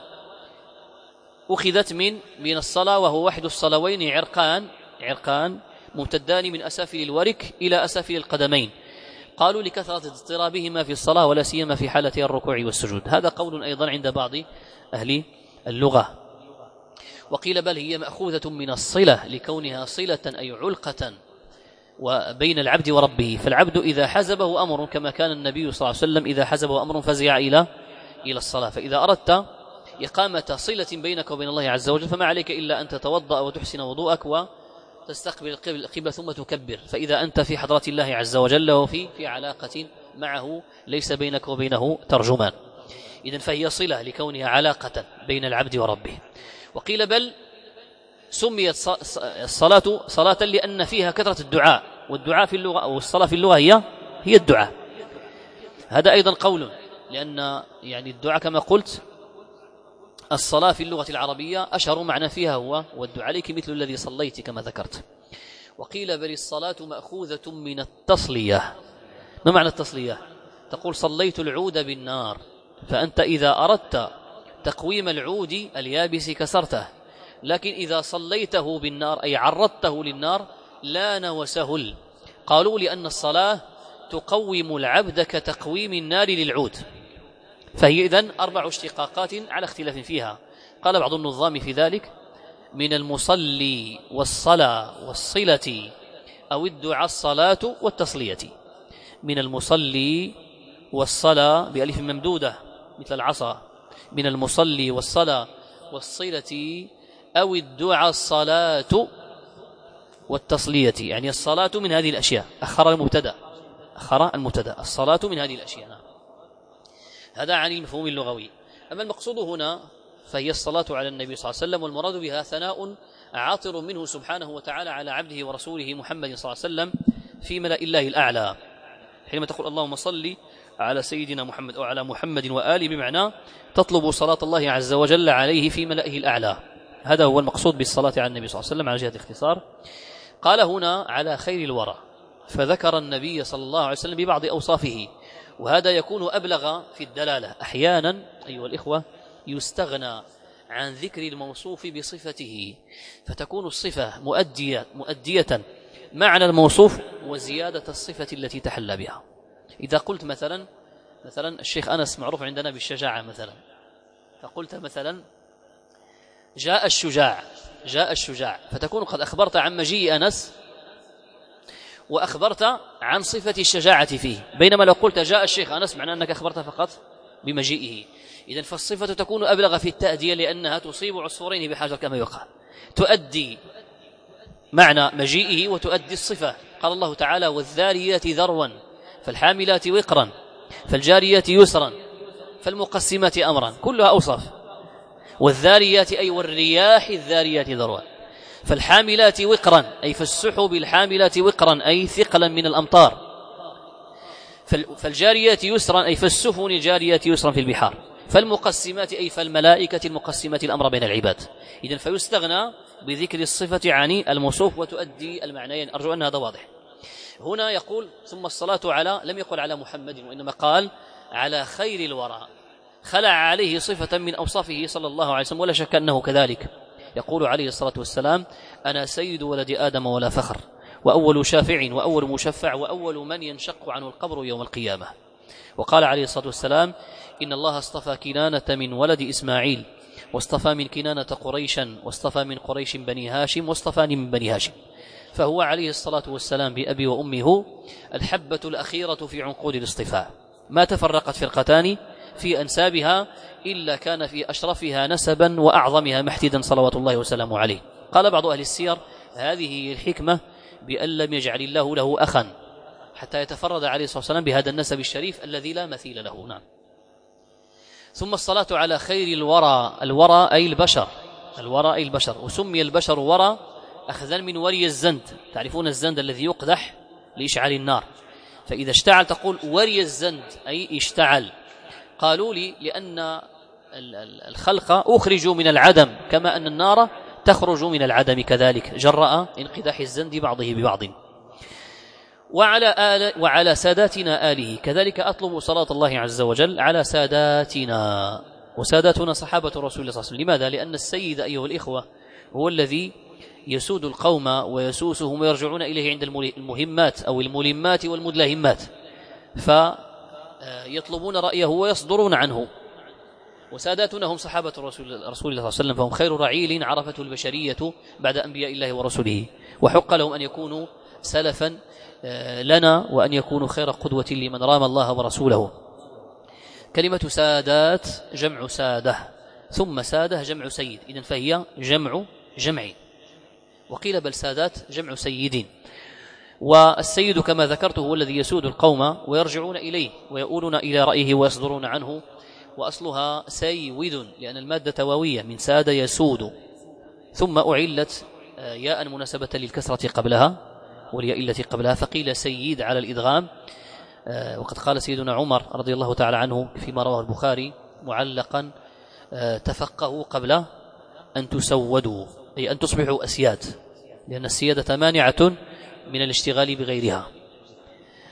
أخذت من الصلاة وهو واحد الصلوين، عرقان ممتدان من أسافل الورك إلى أسافل القدمين. قالوا لكثرة اضطرابهما في الصلاة ولا سيما في حالة الركوع والسجود. هذا قول أيضا عند بعض أهل اللغة. وقيل بل هي مأخوذة من الصلة لكونها صلة أي علقة وبين العبد وربه، فالعبد إذا حزبه أمر كما كان النبي صلى الله عليه وسلم إذا حزبه أمر فزع إلى الصلاة. فإذا أردت إقامة صلة بينك وبين الله عز وجل فما عليك إلا أن تتوضأ وتحسن وضوءك وتستقبل القبلة ثم تكبر، فإذا أنت في حضرة الله عز وجل وفي علاقة معه ليس بينك وبينه ترجمان. إذن فهي صلة لكونها علاقة بين العبد وربه. وقيل بل سميت الصلاة صلاة لأن فيها كثرة الدعاء، والدعاء في اللغة أو الصلاة في اللغة هي الدعاء. هذا أيضا قول، لأن يعني الدعاء كما قلت الصلاة في اللغة العربية أشهر معنى فيها هو والدعاء، عليك مثل الذي صليت كما ذكرت. وقيل بل الصلاة مأخوذة من التصلية. ما معنى التصلية؟ تقول صليت العود بالنار، فأنت إذا أردت تقويم العود اليابس كسرته، لكن إذا صليته بالنار أي عرضته للنار لان وسهل. قالوا لأن الصلاة تقوم العبد كتقويم النار للعود، فهي إذن 4 اشتقاقات على اختلاف فيها. قال بعض النظام في ذلك: من المصلي والصلاة والصلة أو الدعاء الصلاة والتصلية. من المصلي والصلاة بألف ممدودة مثل العصا، من المصلي والصلاة والصلة أو الدعاء الصلاة والتصلية، يعني الصلاة من هذه الأشياء، أخر المبتدأ الصلاة من هذه الأشياء. هذا عن المفهوم اللغوي. أما المقصود هنا فهي الصلاة على النبي صلى الله عليه وسلم، والمراد بها ثناء عاطر منه سبحانه وتعالى على عبده ورسوله محمد صلى الله عليه وسلم في ملأ الله الأعلى. حينما تقول اللهم صل على سيدنا محمد أو على محمد وآله، بمعنى تطلب صلاة الله عز وجل عليه في ملئه الأعلى. هذا هو المقصود بالصلاة على النبي صلى الله عليه وسلم على جهة الاختصار. قال هنا على خير الورى، فذكر النبي صلى الله عليه وسلم ببعض أوصافه، وهذا يكون أبلغ في الدلالة. أحيانا أيها الإخوة يستغنى عن ذكر الموصوف بصفته، فتكون الصفة مؤدية معنى الموصوف وزيادة الصفة التي تحلى بها. إذا قلت مثلا الشيخ أنس معروف عندنا بالشجاعة مثلا، فقلت مثلا جاء الشجاع، فتكون قد أخبرت عن مجيء أنس وأخبرت عن صفة الشجاعة فيه، بينما لو قلت جاء الشيخ أنس معناه أنك أخبرت فقط بمجيئه. إذن فالصفة تكون أبلغ في التأدية، لأنها تصيب عصفورين بحجر كما يقال، تؤدي معنى مجيئه وتؤدي الصفة. قال الله تعالى: والذاريات ذروا فالحاملات وقرا فالجاريات يسرا فالمقسمات أمرا، كلها أوصاف. والذاريات أي والرياح الذاريات ذروا، فالحاملات وقرا أي فالسحب الحاملات وقرا أي ثقلا من الأمطار، فالجاريات يسرا أي فالسفن الجاريات يسرا في البحار، فالمقسمات أي فالملائكة المقسمات الأمر بين العباد. إذن فيستغنى بذكر الصفة عن الموصوف وتؤدي المعنيين. أرجو أن هذا واضح. هنا يقول ثم الصلاة على، لم يقل على محمد، وإنما قال على خير الورى، خلع عليه صفة من أوصافه صلى الله عليه وسلم، ولا شك أنه كذلك. يقول عليه الصلاة والسلام: أنا سيد ولد آدم ولا فخر، وأول شافع وأول مشفع وأول من ينشق عنه القبر يوم القيامة. وقال عليه الصلاة والسلام: إن الله اصطفى كنانة من ولد إسماعيل، واصطفى من كنانة قريشا، واصطفى من قريش بني هاشم، واصطفاني من بني هاشم. فهو عليه الصلاة والسلام بأبي وأمه الحبة الأخيرة في عنقود الاصطفاء. ما تفرقت فرقتان في أنسابها إلا كان في أشرفها نسبا وأعظمها محتدا صلوات الله وسلامه عليه. قال بعض أهل السير: هذه هي الحكمة بأن لم يجعل الله له أخا، حتى يتفرد عليه الصلاة والسلام بهذا النسب الشريف الذي لا مثيل له. نعم. ثم الصلاة على خير الورى، الورى أي البشر، وسمي البشر ورى أخذا من وري الزند. تعرفون الزند الذي يقدح لإشعال النار، فإذا اشتعل تقول وري الزند أي اشتعل. قالوا لي لأن الخلق أخرجوا من العدم، كما أن النار تخرج من كذلك جراء انقداح الزند بعضه ببعض. وعلى ساداتنا آله كذلك أطلب صلاة الله عز وجل على ساداتنا، وساداتنا صحابة رسول الله صلى الله عليه وسلم. لماذا؟ لأن السيد أيها الإخوة هو الذي يسود القوم ويسوسهم ويرجعون إليه عند المهمات أو الملمات والمدلهمات، فيطلبون رأيه ويصدرون عنه. وساداتنا هم صحابة رسول الله صلى الله عليه وسلم، فهم خير رعيل عرفته البشرية بعد أنبياء الله ورسله، وحق لهم أن يكونوا سلفا لنا وأن يكونوا خير قدوة لمن رام الله ورسوله. كلمة سادات جمع سادة، ثم سادة جمع سيد، إذن فهي جمع، وقيل بل سادات جمع سيدين. والسيد كما ذكرت هو الذي يسود القوم ويرجعون إليه ويؤولون إلى رأيه ويصدرون عنه، وأصلها سيود لأن المادة واوية من ساد يسود، ثم أعلت ياء مناسبة للكسرة قبلها والياء التي قبلها، فقيل سيد على الإدغام. وقد قال سيدنا عمر رضي الله تعالى عنه فيما رواه البخاري معلقا: تفقهوا قبل أن تسودوا، أي أن تصبحوا أسياد، لأن السيادة مانعة من الاشتغال بغيرها.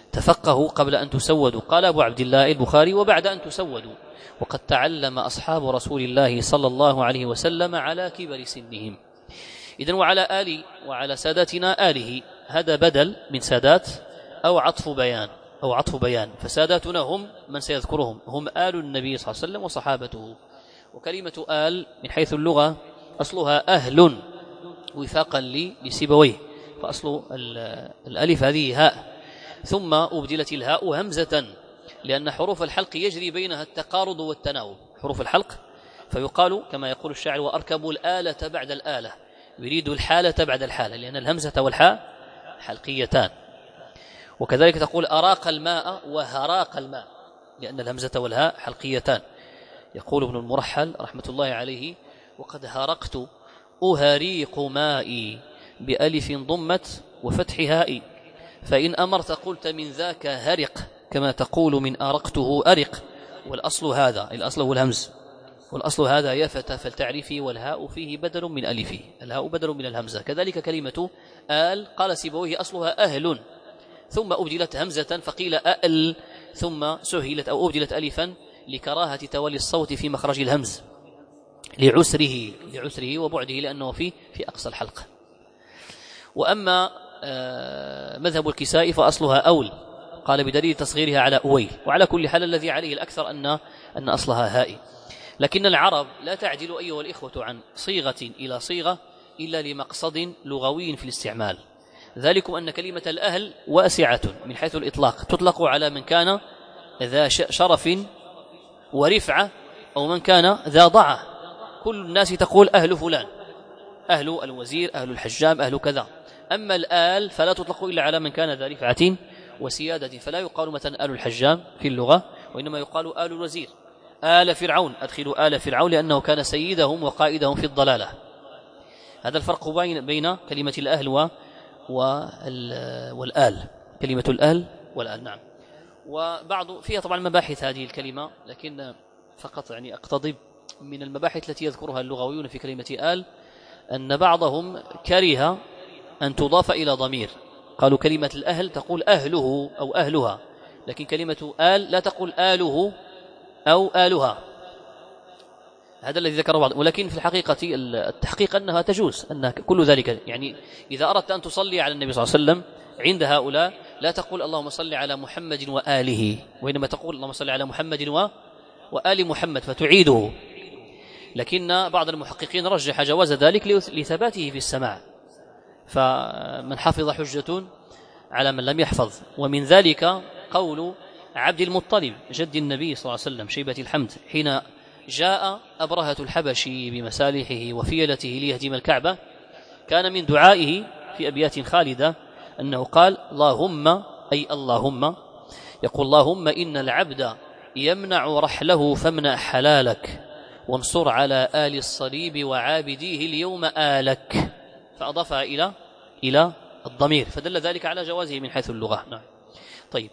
تفقهوا قبل أن تسودوا، قال أبو عبد الله البخاري وبعد أن تسودوا، وقد تعلم أصحاب رسول الله صلى الله عليه وسلم على كبر سنهم. إذن وعلى ساداتنا آله، هذا بدل من سادات أو عطف بيان، فساداتنا هم من سيذكرهم، هم آل النبي صلى الله عليه وسلم وصحابته. وكلمة آل من حيث اللغة أصلها أهل وفاقا لسيبويه، فأصل الألف هذه هاء، ثم أبدلت الهاء همزة، لأن حروف الحلق يجري بينها التقارض والتناوب، حروف الحلق، فيقال كما يقول الشاعر: وأركب الآلة بعد الآلة، يريد الحالة بعد الحالة، لأن الهمزة والحاء حلقيتان. وكذلك تقول أراق الماء وهراق الماء، لأن الهمزة والهاء حلقيتان. يقول ابن المرحل رحمة الله عليه: وقد هرقت أهريق مائي بألف ضمت وفتح هائي، فإن أمرت قلت من ذاك هرق كما تقول من أرقته أرق. والأصل هذا، الأصل هو الهمز، والأصل هذا يا فتى فالتعريفي، والهاء فيه بدل من ألفه، الهاء بدل من الهمزة. كذلك كلمة آل قال سيبويه أصلها أهل، ثم أبدلت همزة فقيل أأل، ثم سهلت أو أبدلت ألفا لكراهة تولي الصوت في مخرج الهمز لعسره وبعده، لأنه في أقصى الحلقة. وأما مذهب الكسائي فأصلها أول، قال بدليل تصغيرها على أويل. وعلى كل حال الذي عليه الأكثر أن أصلها هائي. لكن العرب لا تعدل أيها الإخوة عن صيغة إلى صيغة إلا لمقصد لغوي في الاستعمال، ذلك أن كلمة الأهل واسعة من حيث الإطلاق، تطلق على من كان ذا شرف ورفعة أو من كان ذا ضعة. كل الناس تقول أهل فلان، أهل الوزير، أهل الحجام، أهل كذا. أما الآل فلا تطلق إلا على من كان ذا رفعة وسيادة، فلا يقال مثلا آل الحجام في اللغة، وإنما يقال آل الوزير. آل فرعون، أدخلوا آل فرعون لأنه كان سيدهم وقائدهم في الضلالة. هذا الفرق بين كلمة الأهل والآل، كلمة الآل والآل. نعم. وبعض فيها طبعا مباحث هذه الكلمة، لكن فقط يعني أقتضب من المباحث التي يذكرها اللغويون في كلمة آل أن بعضهم كره أن تضاف إلى ضمير، قالوا كلمة الأهل تقول أهله أو أهلها، لكن كلمة آل لا تقول آله أو آلها. هذا الذي ذكره بعض، ولكن في الحقيقة التحقيق أنها تجوز، أن كل ذلك يعني إذا أردت أن تصلي على النبي صلى الله عليه وسلم عند هؤلاء لا تقول اللهم صل على محمد وآله، وإنما تقول اللهم صل على محمد وآل محمد فتعيده. لكن بعض المحققين رجح جواز ذلك لثباته في السماع، فمن حفظ حجة على من لم يحفظ. ومن ذلك قول عبد المطلب جد النبي صلى الله عليه وسلم شيبة الحمد حين جاء أبرهة الحبشي بمسالحه وفيلته ليهدم الكعبة، كان من دعائه في أبيات خالدة أنه قال اللهم، أي اللهم، يقول اللهم إن العبد يمنع رحله فامنع حلالك، وانصر على آل الصليب وعابديه اليوم آلك، فأضافها إلى الضمير، فدل ذلك على جوازه من حيث اللغة. نعم. طيب،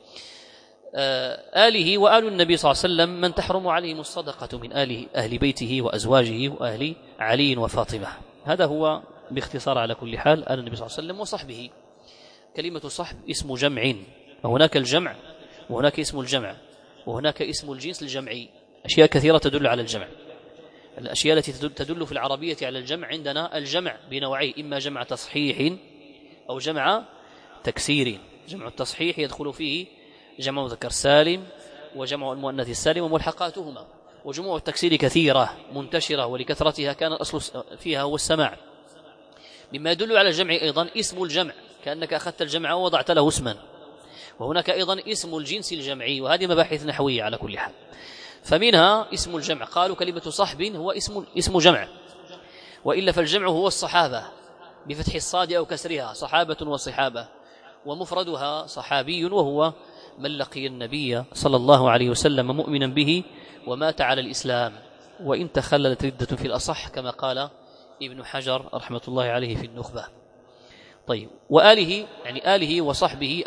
آله وآل النبي صلى الله عليه وسلم من تحرم عليهم الصدقة من أهل بيته وأزواجه وأهل علي وفاطمة. هذا هو باختصار على كل حال آل النبي صلى الله عليه وسلم وصحبه. كلمة صحب اسم جمع، وهناك الجمع وهناك اسم الجمع وهناك اسم الجنس الجمعي، أشياء كثيرة تدل على الجمع. الأشياء التي تدل في العربية على الجمع عندنا الجمع بنوعيه، إما جمع تصحيح أو جمع تكسير. جمع التصحيح يدخل فيه جمع مذكر سالم وجمع المؤنث السالم وملحقاتهما، وجموع التكسير كثيرة منتشرة، ولكثرتها كان الأصل فيها هو السماع. مما يدل على الجمع أيضا اسم الجمع، كأنك أخذت الجمع ووضعت له اسما. وهناك أيضا اسم الجنس الجمعي، وهذه مباحث نحوية على كل حال. فمنها اسم الجمع، قالوا كلمة صحب هو اسم جمع، وإلا فالجمع هو الصحابة بفتح الصاد أو كسرها، صحابة وصحابة، ومفردها صحابي، وهو من لقي النبي صلى الله عليه وسلم مؤمنا به ومات على الإسلام، وإن تخللت ردة في الأصح كما قال ابن حجر رحمة الله عليه في النخبة. طيب، وآله يعني آله وصحبه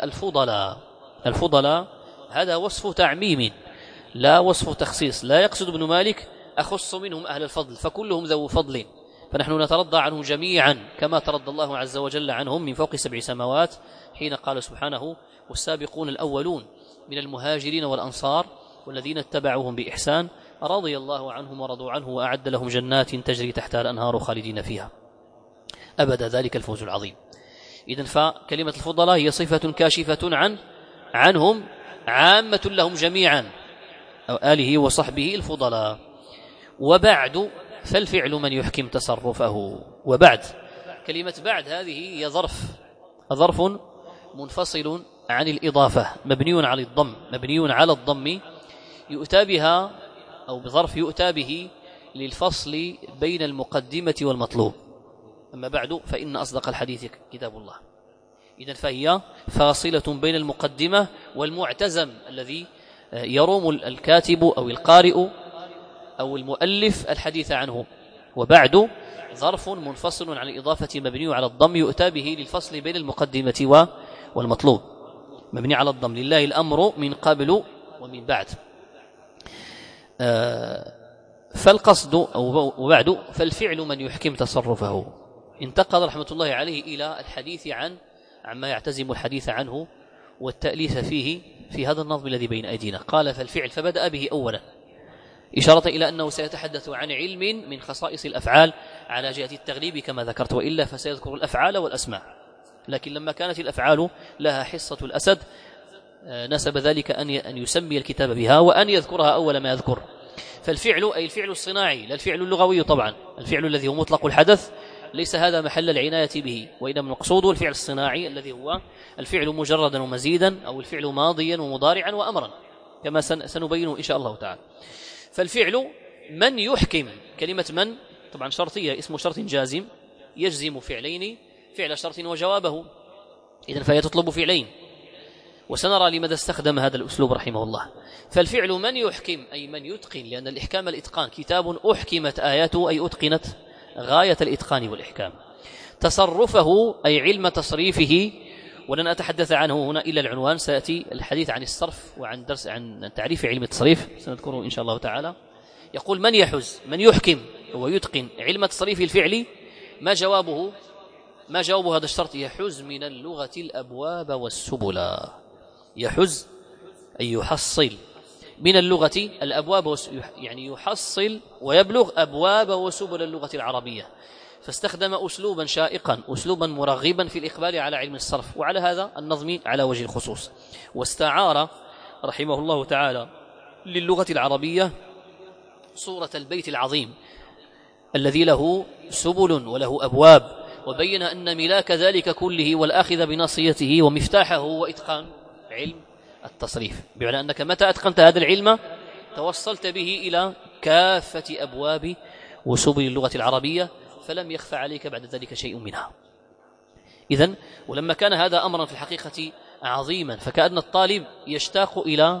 الفضلاء هذا وصف تعميم لا وصف تخصيص، لا يقصد ابن مالك أخص منهم أهل الفضل فكلهم ذو فضل، فنحن نترضى عنه جميعا كما ترضى الله عز وجل عنهم من فوق 7 سماوات، حين قال سبحانه: والسابقون الأولون من المهاجرين والأنصار والذين اتبعوهم بإحسان رضي الله عنهم ورضوا عنه وأعد لهم جنات تجري تحتها الأنهار خالدين فيها أبدا، ذلك الفوز العظيم. إذن فكلمة الفضلاء هي صفة كاشفة عنهم عامة لهم جميعا، أو آله وصحبه الفضلاء. وبعد فالفعل من يحكم تصرفه. وبعد، كلمة بعد هذه هي ظرف منفصل عن الإضافة، مبني على الضم يؤتى بها، أو بظرف يؤتى به للفصل بين المقدمة والمطلوب. أما بعد فإن أصدق الحديث كتاب الله. إذن فهي فاصلة بين المقدمة والمعتزم الذي يروم الكاتب أو القارئ أو المؤلف الحديث عنه. وبعد ظرف منفصل عن الإضافة مبني على الضم يؤتى به للفصل بين المقدمة والمطلوب، مبني على الضم. لله الأمر من قبل ومن بعد. فالقصد وبعد فالفعل من يحكم تصرفه. انتقل رحمة الله عليه إلى الحديث عما يعتزم الحديث عنه والتأليف فيه في هذا النظم الذي بين أيدينا. قال فالفعل، فبدأ به أولا إشارة إلى أنه سيتحدث عن علم من خصائص الأفعال على جهة التغليب كما ذكرت، وإلا فسيذكر الأفعال والأسماء. لكن لما كانت الأفعال لها حصة الأسد نسب ذلك أن يسمي الكتاب بها وأن يذكرها أول ما يذكر. فالفعل أي الفعل الصناعي، لا الفعل اللغوي طبعا. الفعل الذي هو مطلق الحدث ليس هذا محل العناية به، وإنما المقصود الفعل الصناعي الذي هو الفعل مجردا ومزيدا، أو الفعل ماضيا ومضارعا وأمرا، كما سنبين إن شاء الله تعالى. فالفعل من يحكم، كلمة من طبعا شرطية، اسم شرط جازم يجزم فعلين، فعل شرط وجوابه. إذن فهي تطلب فعلين، وسنرى لماذا استخدم هذا الأسلوب رحمه الله. فالفعل من يحكم أي من يتقن، لأن الإحكام الإتقان، كتاب أحكمت آياته أي أتقنت غاية الإتقان والإحكام. تصرفه أي علم تصريفه، ولن أتحدث عنه هنا إلا العنوان، سيأتي الحديث عن الصرف وعن درس عن تعريف علم التصريف سنذكره إن شاء الله تعالى. يقول من يحز، من يحكم ويتقن علم تصريف الفعل. ما جوابه هذا الشرط؟ يحز من اللغة الأبواب والسبل. يحز أي يحصل من اللغة الأبواب، يعني يحصل ويبلغ أبواب وسبل اللغة العربية. فاستخدم أسلوبا شائقا، أسلوبا مرغبا في الإقبال على علم الصرف، وعلى هذا النظم على وجه الخصوص. واستعار رحمه الله تعالى للغة العربية صورة البيت العظيم الذي له سبل وله أبواب، وبين أن ملاك ذلك كله والآخذ بناصيته ومفتاحه وإتقان علم التصريف، بمعنى أنك متى أتقنت هذا العلم توصلت به إلى كافة أبواب وسبل اللغة العربية، فلم يخفى عليك بعد ذلك شيء منها. إذن ولما كان هذا أمرا في الحقيقة عظيما، فكأن الطالب يشتاق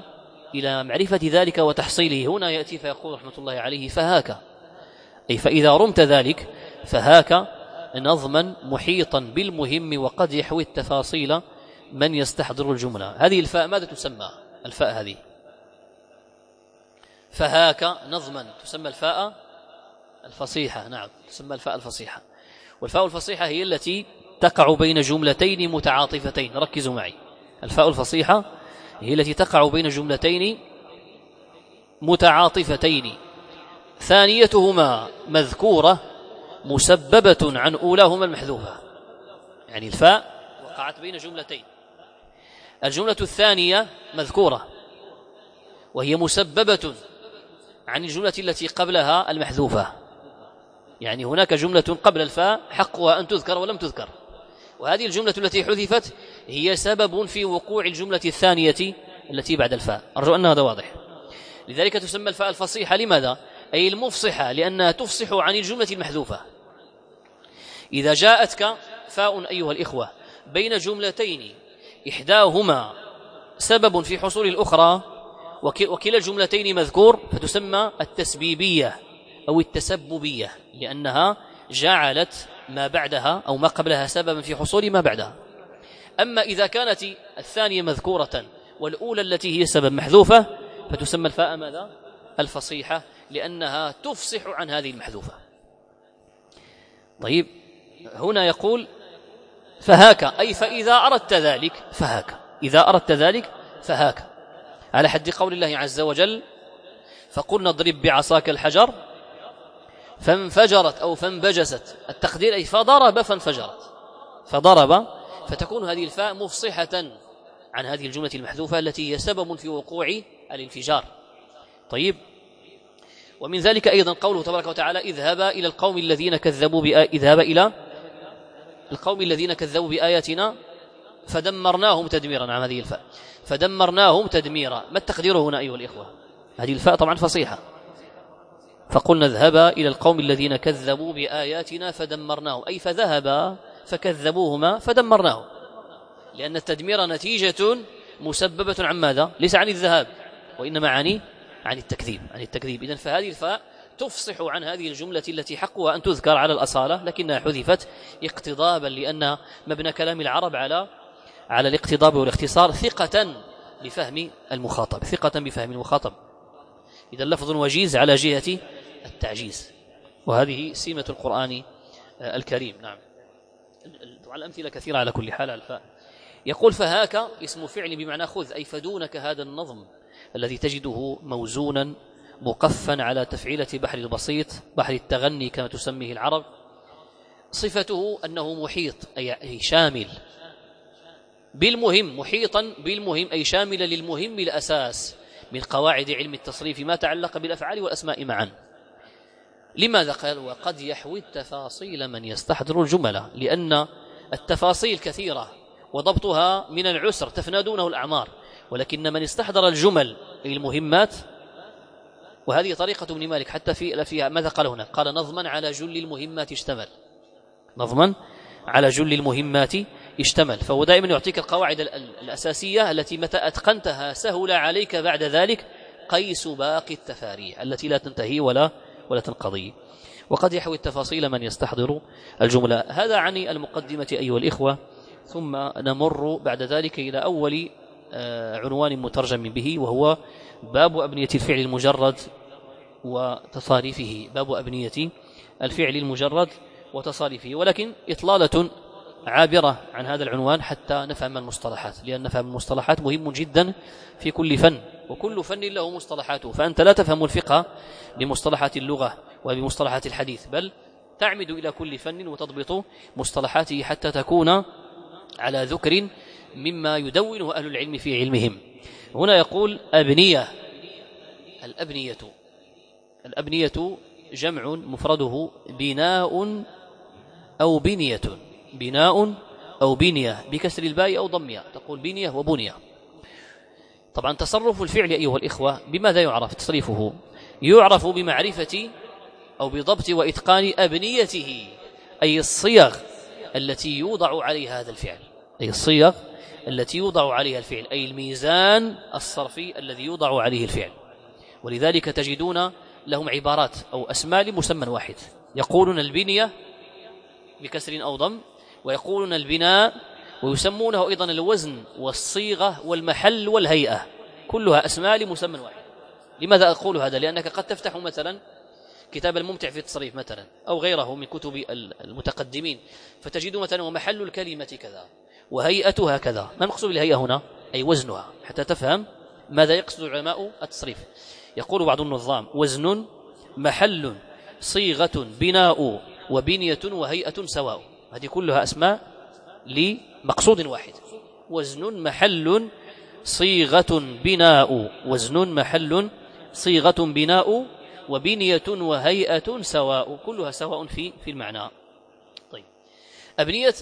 إلى معرفة ذلك وتحصيله. هنا يأتي فيقول رحمة الله عليه فهاك، أي فإذا رمت ذلك فهاك نظما محيطا بالمهم وقد يحوي التفاصيل من يستحضر الجملة. هذه الفاء ماذا تسمى؟ الفاء هذه فهاك نظما تسمى الفاء الفصيحة. نعم، تسمى الفاء الفصيحة. والفاء الفصيحة هي التي تقع بين جملتين متعاطفتين. ركزوا معي، الفاء الفصيحة هي التي تقع بين جملتين متعاطفتين، ثانيتهما مذكورة مسببة عن أولاهما المحذوفة. يعني الفاء وقعت بين جملتين، الجملة الثانية مذكورة وهي مسببة عن الجملة التي قبلها المحذوفة. يعني هناك جملة قبل الفاء حقها أن تذكر ولم تذكر، وهذه الجملة التي حذفت هي سبب في وقوع الجملة الثانية التي بعد الفاء. أرجو أن هذا واضح. لذلك تسمى الفاء الفصيحة. لماذا؟ أي المفصحة، لأنها تفصح عن الجملة المحذوفة. إذا جاءتك فاء أيها الإخوة بين جملتين إحداهما سبب في حصول الأخرى وكلا الجملتين مذكور، فتسمى التسبيبية أو التسببية، لأنها جعلت ما بعدها أو ما قبلها سببا في حصول ما بعدها. أما إذا كانت الثانية مذكورة والأولى التي هي سبب محذوفة فتسمى الفاء ماذا؟ الفصيحة، لأنها تفصح عن هذه المحذوفة. طيب هنا يقول فهاك، أي فإذا أردت ذلك فهاك، إذا أردت ذلك فهاك، على حد قول الله عز وجل فقلنا اضرب بعصاك الحجر فانفجرت أو فانبجست، التقدير أي فضرب فانفجرت، فضرب، فتكون هذه الفاء مفصحة عن هذه الجملة المحذوفة التي هي سبب في وقوع الانفجار. طيب ومن ذلك أيضا قوله تبارك وتعالى اذهبا إلى القوم الذين كذبوا اذهبا إلى القوم الذين كذبوا بآياتنا فدمرناهم تدميرا. نعم هذه الفاء فدمرناهم تدميرا، ما التقدير هنا أيها الإخوة؟ هذه الفاء طبعا فصيحة، فقلنا اذهبا إلى القوم الذين كذبوا بآياتنا فدمرناهم، أي فذهبا فكذبوهما فدمرناهم، لأن التدمير نتيجة مسببة عن ماذا؟ ليس عن الذهاب وإنما عن التكذيب. إذن فهذه الفاء تفصح عن هذه الجملة التي حقها أن تذكر على الأصالة، لكنها حذفت اقتضابا، لأن مبنى كلام العرب على الاقتضاب والاختصار ثقة بفهم المخاطب، إذا لفظ وجيز على جهة التعجيز، وهذه سمة القرآن الكريم. نعم الأمثلة كثيرة على كل حال على الفاء. يقول فهاك اسم فعل بمعنى خذ، أي فدونك هذا النظم الذي تجده موزونا مقفا على تفعيلة بحر البسيط، بحر التغني كما تسميه العرب. صفته أنه محيط أي شامل بالمهم، محيطا بالمهم أي شاملا للمهم الأساس من قواعد علم التصريف ما تعلق بالأفعال والأسماء معا. لماذا قال وقد يحوي التفاصيل من يستحضر الجملة؟ لأن التفاصيل كثيرة وضبطها من العسر تفنى دونه الأعمار، ولكن من استحضر الجمل المهمات، وهذه طريقة ابن مالك حتى فيها ماذا قال هنا؟ قال نظما على جل المهمات اشتمل، نظما على جل المهمات اشتمل، فهو دائما يعطيك القواعد الأساسية التي متى أتقنتها سهل عليك بعد ذلك قيس باقي التفاريع التي لا تنتهي ولا تنقضي. وقد يحوي التفاصيل من يستحضر الجملة. هذا عن المقدمة أيها الإخوة، ثم نمر بعد ذلك إلى أول عنوان مترجم به، وهو باب أبنية الفعل المجرد وتصاريفه، باب أبنية الفعل المجرد وتصاريفه، ولكن إطلالة عابرة عن هذا العنوان حتى نفهم المصطلحات، لأن نفهم المصطلحات مهم جدا في كل فن، وكل فن له مصطلحاته، فأنت لا تفهم الفقه بمصطلحات اللغة وبمصطلحات الحديث، بل تعمد إلى كل فن وتضبط مصطلحاته حتى تكون على ذكر مما يدونه أهل العلم في علمهم. هنا يقول أبنية. الأبنية جمع مفرده بناء أو بنية، بناء أو بنية بكسر الباء أو ضمها، تقول بنية وبنية. طبعا تصرف الفعل أيها الإخوة بماذا يعرف تصريفه؟ يعرف بمعرفة أو بضبط وإتقان أبنيته، أي الصيغ التي يوضع عليها هذا الفعل، أي الصيغ التي يوضع عليها الفعل، أي الميزان الصرفي الذي يوضع عليه الفعل. ولذلك تجدون لهم عبارات أو أسماء لمسمى واحد، يقولون البنية بكسر أو ضم، ويقولون البناء، ويسمونه أيضا الوزن والصيغة والمحل والهيئة، كلها أسماء لمسمى واحد. لماذا أقول هذا؟ لأنك قد تفتح مثلا كتاب الممتع في التصريف مثلا أو غيره من كتب المتقدمين، فتجد مثلا ومحل الكلمة كذا وهيئتها كذا. ما المقصود بالهيئة هنا؟ أي وزنها، حتى تفهم ماذا يقصد علماء التصريف. يقول بعض النظام وزن محل صيغة بناء وبنية وهيئة سواء، هذه كلها أسماء لمقصود واحد. وزن محل صيغة بناء، وزن محل صيغة بناء وبنية وهيئة سواء، كلها سواء في المعنى. طيب أبنية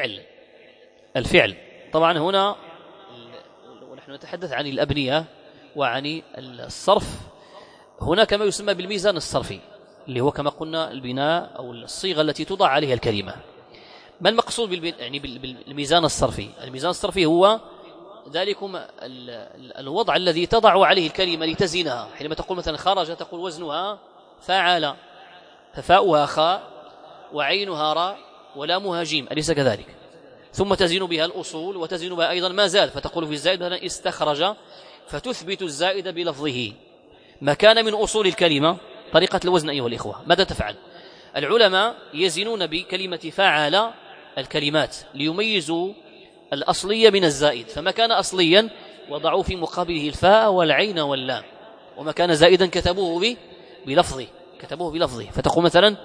الفعل طبعا هنا ونحن نتحدث عن الأبنية وعن الصرف، هناك ما يسمى بالميزان الصرفي اللي هو كما قلنا البناء أو الصيغة التي توضع عليها الكلمة. ما المقصود يعني بالميزان الصرفي؟ الميزان الصرفي هو ذلكم الوضع الذي تضع عليه الكلمة لتزينها. حينما تقول مثلا خرج تقول وزنها فعل، ففاؤها خاء وعينها راء ولامها جيم، أليس كذلك؟ ثم تزين بها الأصول وتزين بها أيضا ما زاد، فتقول في الزائد مثلا استخرج، فتثبت الزائد بلفظه. ما كان من أصول الكلمة طريقة الوزن أيها الإخوة، ماذا تفعل؟ العلماء يزنون بكلمة فعل الكلمات ليميزوا الأصلية من الزائد، فما كان أصليا وضعوا في مقابله الفاء والعين واللام، وما كان زائدا كتبوه بلفظه. فتقول مثلا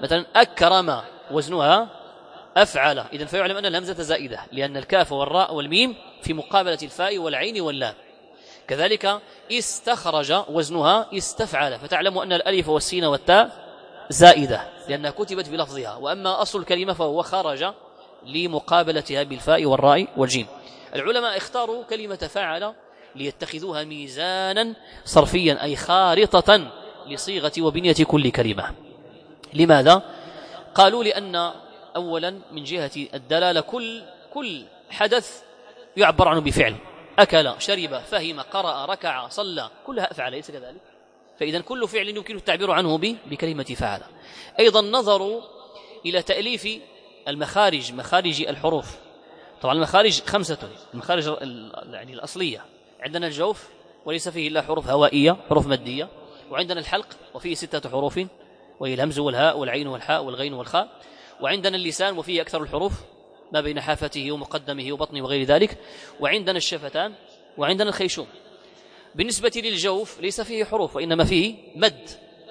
أكرم وزنها أفعل، إذن فيعلم أن الهمزة زائدة لأن الكاف والراء والميم في مقابلة الفاء والعين واللام. كذلك استخرج وزنها استفعل، فتعلم أن الألف والسين والتاء زائدة لأنها كتبت بلفظها، وأما أصل الكلمة فهو خرج لمقابلتها بالفاء والراء والجيم. العلماء اختاروا كلمة فعل ليتخذوها ميزانا صرفيا، أي خارطة لصيغة وبنية كل كلمة. لماذا؟ قالوا لأن أولا من جهة الدلالة كل حدث يعبر عنه بفعل، أكل، شرب، فهم، قرأ، ركع، صلى، كلها أفعل، ليس كذلك؟ فإذا كل فعل يمكن التعبير عنه بكلمة فعل. أيضا نظروا إلى تأليف المخارج، مخارج الحروف. طبعا المخارج 5، المخارج يعني الأصلية. عندنا الجوف وليس فيه إلا حروف هوائية، حروف مادية، وعندنا الحلق وفيه 6 حروف، وهي الهمز والهاء والعين والحاء والغين والخاء، وعندنا اللسان وفيه أكثر الحروف ما بين حافته ومقدمه وبطنه وغير ذلك، وعندنا الشفتان، وعندنا الخيشوم. بالنسبة للجوف ليس فيه حروف وإنما فيه مد،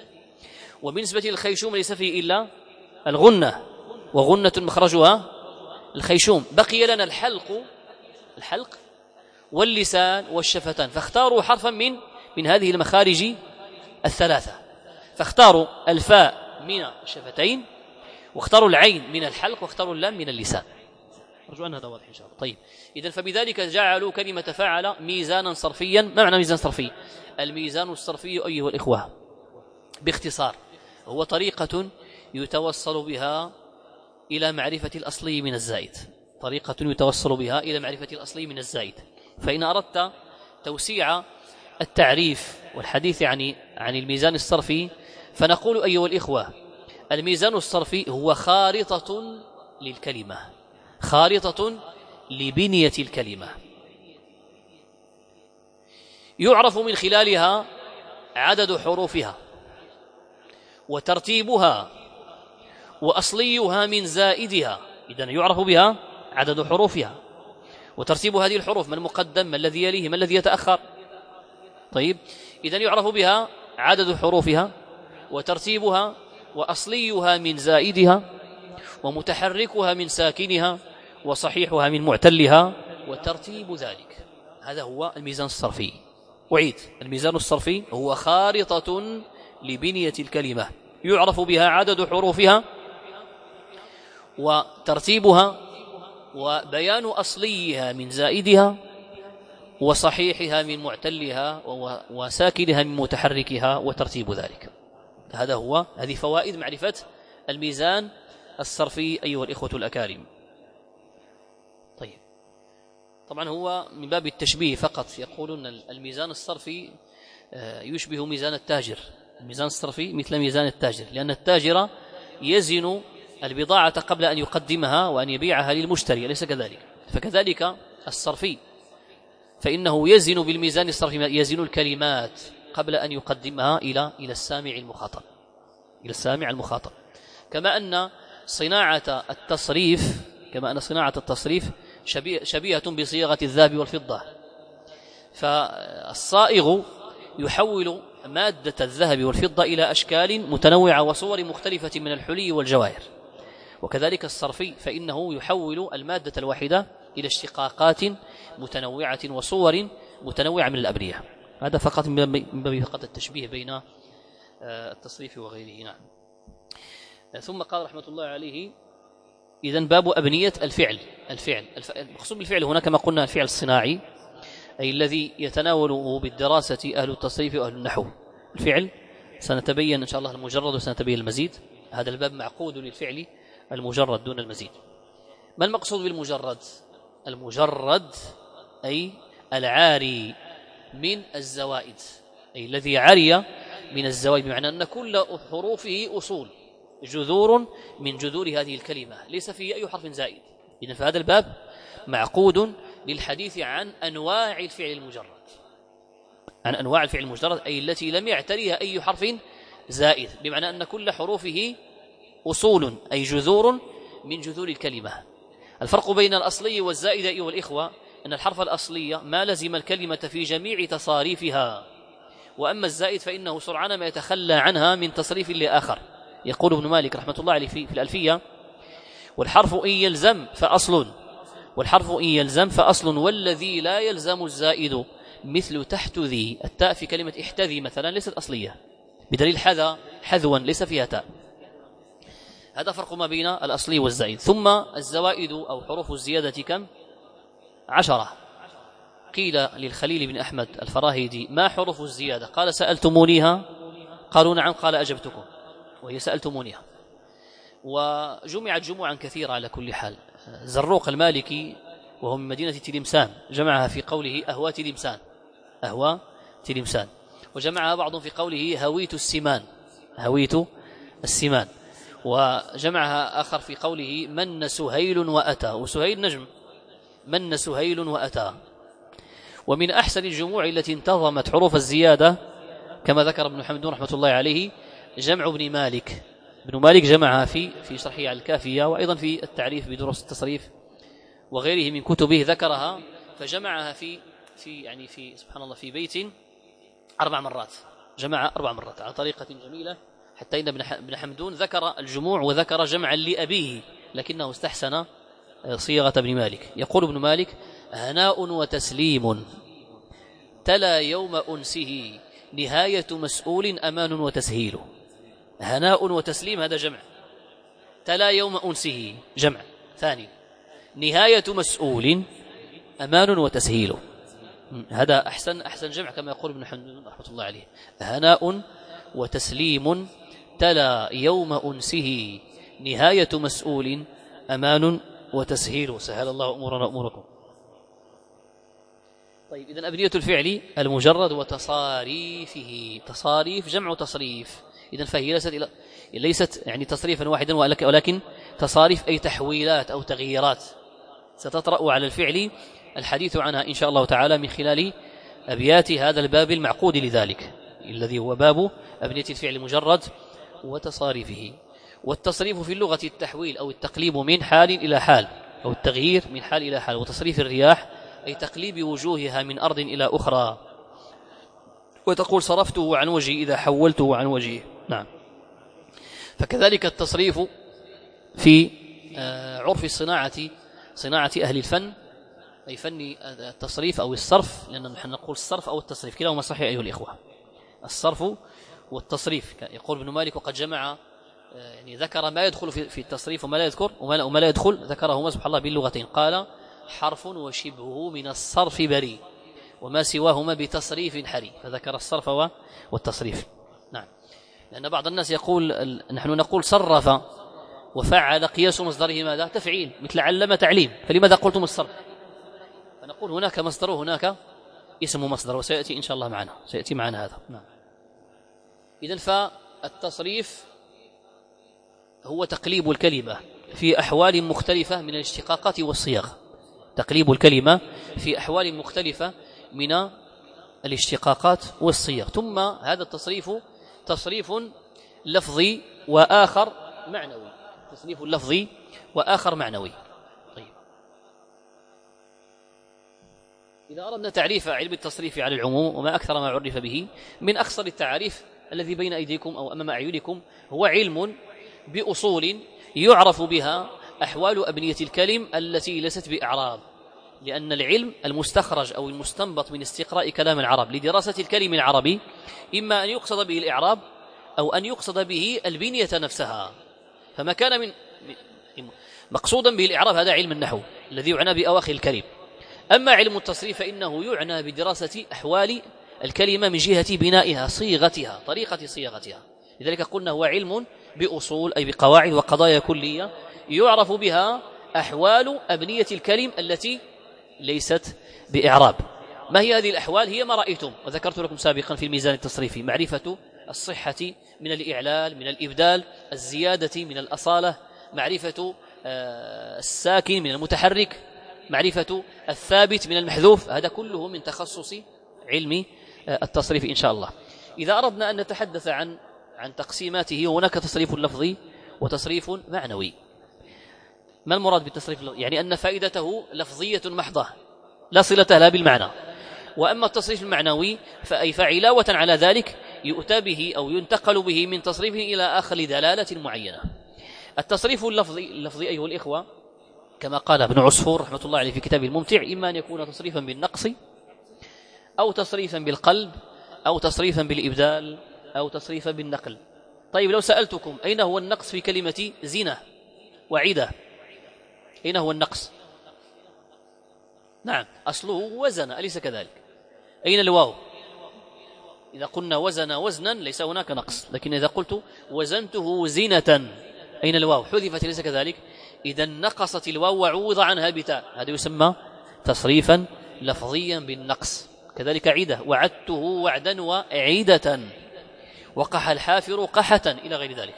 وبالنسبة للخيشوم ليس فيه إلا الغنة، وغنة مخرجها الخيشوم. بقي لنا الحلق واللسان والشفتان، فاختاروا حرفا من هذه المخارج 3، فاختاروا الفاء من الشفتين، واختاروا العين من الحلق، واختاروا اللام من اللسان. أرجو أن هذا واضح إن شاء الله. طيب، إذن فبذلك جعلوا كلمة فعل ميزانا صرفيا. ما معنى ميزان صرفي؟ الميزان الصرفي أيها الإخوة باختصار هو طريقة يتوصل بها إلى معرفة الأصلي من الزائد، طريقة يتوصل بها إلى معرفة الأصلي من الزائد. فإن أردت توسيع التعريف والحديث عن الميزان الصرفي فنقول أيها الإخوة الميزان الصرفي هو خارطة للكلمة، خارطة لبنية الكلمة، يعرف من خلالها عدد حروفها وترتيبها وأصليها من زائدها. إذن يعرف بها عدد حروفها وترتيب هذه الحروف، ما المقدم، ما الذي يليه، ما الذي يتأخر. طيب، إذن يعرف بها عدد حروفها وترتيبها وأصليها من زائدها ومتحركها من ساكنها وصحيحها من معتلها وترتيب ذلك. هذا هو الميزان الصرفي. أعيد، الميزان الصرفي هو خارطة لبنية الكلمة يعرف بها عدد حروفها وترتيبها وبيان أصليها من زائدها وصحيحها من معتلها وساكنها من متحركها وترتيب ذلك. هذه فوائد معرفة الميزان الصرفي أيها الإخوة الأكارم. طيب، طبعا هو من باب التشبيه فقط، يقولون الميزان الصرفي يشبه ميزان التاجر. الميزان الصرفي مثل ميزان التاجر، لأن التاجر يزن البضاعة قبل أن يقدمها وأن يبيعها للمشتري، أليس كذلك؟ فكذلك الصرفي، فإنه يزن بالميزان الصرفي، يزن الكلمات قبل أن يقدمها إلى السامع المخاطب. كما أن صناعة التصريف شبيهة بصيغة الذهب والفضة، فالصائغ يحول مادة الذهب والفضة إلى أشكال متنوعة وصور مختلفة من الحلي والجواهر. وكذلك الصرفي فإنه يحول المادة الواحدة إلى اشتقاقات متنوعة وصور متنوعة من الأبنية. هذا فقط من باب فقط التشبيه بين التصريف وغيره. نعم. ثم قال رحمة الله عليه: إذن باب أبنية الفعل. المقصود بالفعل هنا كما قلنا الفعل الصناعي، أي الذي يتناوله بالدراسة أهل التصريف وأهل النحو. الفعل سنتبين إن شاء الله المجرد وسنتبين المزيد. هذا الباب معقود للفعل المجرد دون المزيد. ما المقصود بالمجرد؟ المجرد أي العاري من الزوائد، أي الذي عري من الزوائد، بمعنى أن كل حروفه أصول، جذور من جذور هذه الكلمة، ليس فيه أي حرف زائد. إذن فهذا الباب معقود للحديث عن أنواع الفعل المجرد، أي التي لم يعتريها أي حرف زائد، بمعنى أن كل حروفه أصول أي جذور من جذور الكلمة. الفرق بين الأصلي والزائد أيها الإخوة أن الحرف الأصلي ما لزم الكلمة في جميع تصاريفها، وأما الزائد فإنه سرعان ما يتخلى عنها من تصريف لآخر. يقول ابن مالك رحمة الله عليه في الألفية: والحرف إن يلزم فأصل، والحرف إن يلزم فأصل، والذي لا يلزم الزائد مثل تحت ذي. التاء في كلمة احتذي مثلا ليست أصلية، بدليل حذا حذوا ليس فيها تاء. هذا فرق ما بين الأصلي والزائد. ثم الزوائد أو حروف الزيادة كم؟ 10. قيل للخليل بن أحمد الفراهيدي: ما حروف الزيادة؟ قال: سألتمونيها؟ قالوا: نعم. قال: أجبتكم، وهي سألتمونيها. وجمعت جموعا كثيرة على كل حال. زروق المالكي وهو من مدينة تلمسان جمعها في قوله أهوى تلمسان، أهوى تلمسان، وجمعها بعض في قوله هويت السمان، هويت السمان، وجمعها آخر في قوله من سهيل وأتى، وسهيل نجم، من سهيل وأتى. ومن أحسن الجموع التي انتظمت حروف الزيادة كما ذكر ابن حمدون رحمة الله عليه جمع ابن مالك. ابن مالك جمعها في شرحه على الكافية، وأيضا في التعريف بدروس التصريف وغيره من كتبه ذكرها، فجمعها في سبحان الله في بيت 4 مرات، جمع 4 مرات على طريقة جميلة، حتى إن ابن حمدون ذكر الجموع وذكر جمعا لأبيه لكنه استحسن صيغة ابن مالك. يقول ابن مالك: هناء وتسليم تلا يوم أنسه نهاية مسؤول أمان وتسهيل. هناء وتسليم هذا جمع، تلا يوم أنسه جمع ثاني، نهاية مسؤول أمان وتسهيل. هذا أحسن جمع كما يقول ابن حمدون رحمة الله عليه: هناء وتسليم تلا يوم أنسه نهاية مسؤول أمان وتسهيل. سهل الله أمورنا أموركم. طيب، إذن أبنية الفعل المجرد وتصاريفه. تصاريف جمع تصريف، إذن فهي ليست يعني تصريفا واحدا، ولكن تصاريف أي تحويلات أو تغييرات ستطرأ على الفعل الحديث عنها إن شاء الله تعالى من خلال أبيات هذا الباب المعقود لذلك، الذي هو باب أبنية الفعل المجرد وتصاريفه. والتصريف في اللغة التحويل أو التقليب من حال إلى حال، أو التغيير من حال إلى حال. وتصريف الرياح أي تقليب وجوهها من أرض إلى أخرى، وتقول صرفته عن وجهي إذا حولته عن وجهه. نعم. فكذلك التصريف في عرف صناعة أهل الفن، أي فن التصريف أو الصرف، لأننا نحن نقول الصرف أو التصريف كلاهما صحيح أيها الإخوة، الصرف والتصريف. يقول ابن مالك: وقد جمع يعني ذكر ما يدخل في التصريف وما لا يذكر وما لا يدخل، ذكرهما سبحان الله باللغتين. قال: حرف وشبهه من الصرف بريء وما سواهما بتصريف حري، فذكر الصرف والتصريف. نعم. لأن بعض الناس يقول نحن نقول صرف وفعل قياس مصدره ماذا؟ تفعيل، مثل علم تعليم، فلماذا قلتم الصرف؟ فنقول هناك مصدر وهناك اسم مصدر، وسيأتي إن شاء الله معنا، سيأتي معنا هذا. نعم. إذن فالتصريف هو تقليب الكلمة في أحوال مختلفة من الاشتقاقات والصيغ، تقليب الكلمة في أحوال مختلفة من الاشتقاقات والصيغ. ثم هذا التصريف تصريف لفظي وآخر معنوي، تصريف لفظي وآخر معنوي. طيب، إذا أردنا تعريف علم التصريف على العموم وما أكثر ما عرف به، من أخصر التعاريف الذي بين أيديكم أو أمام أعينكم هو علم بأصول يعرف بها أحوال أبنية الكلم التي ليست بإعراب. لأن العلم المستخرج أو المستنبط من استقراء كلام العرب لدراسة الكلم العربي إما أن يقصد به الإعراب أو أن يقصد به البنية نفسها. فما كان من مقصودا به الإعراب هذا علم النحو الذي يعنى بأواخر الكلم. أما علم التصريف فإنه يعنى بدراسة أحوال الكلمة من جهة بنائها، صيغتها، طريقة صياغتها. لذلك قلنا هو علم بأصول أي بقواعد وقضايا كلية يعرف بها أحوال أبنية الكلم التي ليست بإعراب. ما هي هذه الأحوال؟ هي ما رأيتم وذكرت لكم سابقا في الميزان التصريفي: معرفة الصحة من الإعلال من الإبدال، الزيادة من الأصالة، معرفة الساكن من المتحرك، معرفة الثابت من المحذوف. هذا كله من تخصص علم التصريف إن شاء الله. إذا أردنا أن نتحدث عن تقسيماته، هناك تصريف لفظي وتصريف معنوي. ما المراد بالتصريف اللفظي؟ يعني أن فائدته لفظية محضة لا صلة لها بالمعنى. وأما التصريف المعنوي فأي فعلاوة على ذلك يؤتى به أو ينتقل به من تصريف إلى آخر لدلالة معينة. التصريف اللفظي أيها الإخوة كما قال ابن عصفور رحمة الله عليه في كتابه الممتع إما أن يكون تصريفا بالنقص أو تصريفا بالقلب أو تصريفا بالإبدال أو تصريفا بالنقل. طيب لو سألتكم أين هو النقص في كلمة زنا وعدة؟ أين هو النقص؟ نعم أصله وزن أليس كذلك؟ أين الواو؟ إذا قلنا وزن وزنا ليس هناك نقص، لكن إذا قلت وزنته زينة أين الواو؟ حذفت أليس كذلك؟ إذا نقصت الواو وعوض عنها بتاء، هذا يسمى تصريفا لفظيا بالنقص. كذلك عدة وعدته وعدا وعيدة وقح الحافر قحة إلى غير ذلك.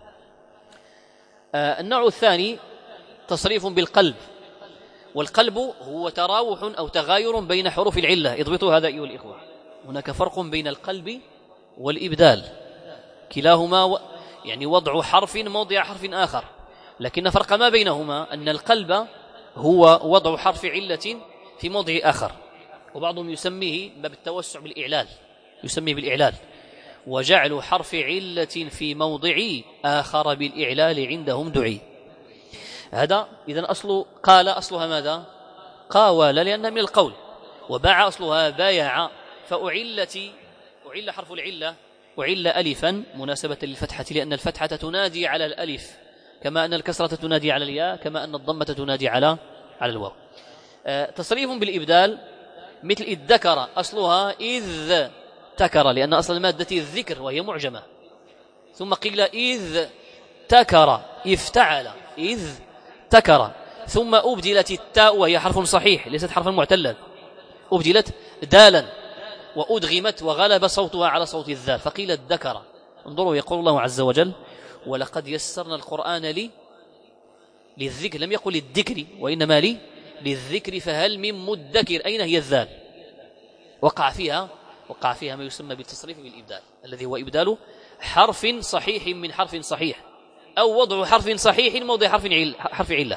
النوع الثاني تصريف بالقلب، والقلب هو تراوح أو تغاير بين حروف العلة. اضبطوا هذا أيها الإخوة، هناك فرق بين القلب والإبدال، كلاهما يعني وضع حرف موضع حرف آخر، لكن فرق ما بينهما أن القلب هو وضع حرف علة في موضع آخر، وبعضهم يسميه باب التوسع بالإعلال، يسميه بالإعلال، وجعل حرف علة في موضع آخر بالإعلال عندهم دعي. هذا إذن أصل قال أصلها ماذا؟ قاول لأنها من القول، وباع أصلها بايع، فأعل حرف العلة أعل ألفا مناسبة للفتحة، لأن الفتحة تنادي على الألف كما أن الكسرة تنادي على الياء كما أن الضمة تنادي على الواو. تصريف بالإبدال مثل إذ ذكر أصلها إذ تكر، لأن أصل المادة الذكر وهي معجمة، ثم قيل إذ تكر افتعل إذ تكر، ثم أبدلت التاء وهي حرف صحيح ليست حرفا معتلا، أبدلت دالا وأدغمت وغلب صوتها على صوت الذال فقيل الذكر. انظروا يقول الله عز وجل ولقد يسرنا القرآن للذكر، لم يقل للذكر وإنما للذكر فهل من مدكر. أين هي الذال؟ وقع فيها ما يسمى بالتصريف بالإبدال، الذي هو إبدال حرف صحيح من حرف صحيح أو وضع حرف صحيح موضع حرف علة.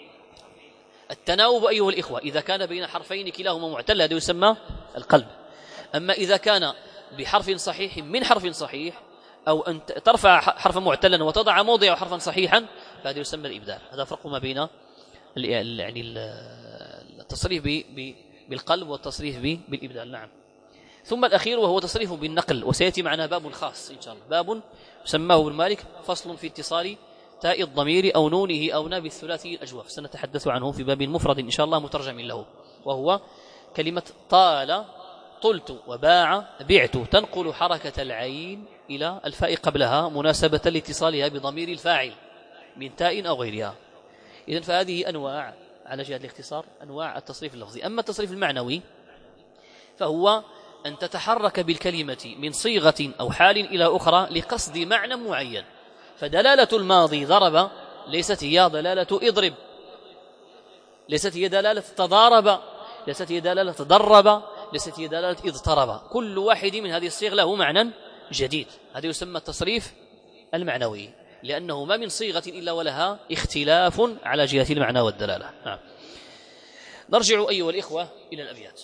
التناوب أيها الإخوة إذا كان بين حرفين كلاهما معتل هذا يسمى القلب. أما إذا كان بحرف صحيح من حرف صحيح أو أن ترفع حرفا معتلا وتضع موضع حرفا صحيحا فهذا يسمى الإبدال. هذا فرق ما بين يعني التصريف بالقلب والتصريف بالإبدال. نعم. ثم الأخير وهو تصريف بالنقل، وسيأتي معنا باب خاص إن شاء الله، باب سماه ابن مالك فصل في اتصال تاء الضمير أو نونه أو ناب الثلاثي الأجواف، سنتحدث عنه في باب مفرد إن شاء الله مترجم له، وهو كلمة طال طلت وباع بعت، تنقل حركة العين إلى الفاء قبلها مناسبة لاتصالها بضمير الفاعل من تاء أو غيرها. إذن فهذه أنواع على جهة الاختصار أنواع التصريف اللفظي. أما التصريف المعنوي فهو أن تتحرك بالكلمة من صيغة أو حال إلى أخرى لقصد معنى معين، فدلالة الماضي ضرب ليست هي دلالة اضرب، ليست هي دلالة تضارب، ليست هي دلالة تضرب، ليست هي دلالة اضطرب، كل واحد من هذه الصيغ له معنى جديد. هذا يسمى التصريف المعنوي، لأنه ما من صيغة إلا ولها اختلاف على جهة المعنى والدلالة. نعم. نرجع أيها الإخوة إلى الأبيات.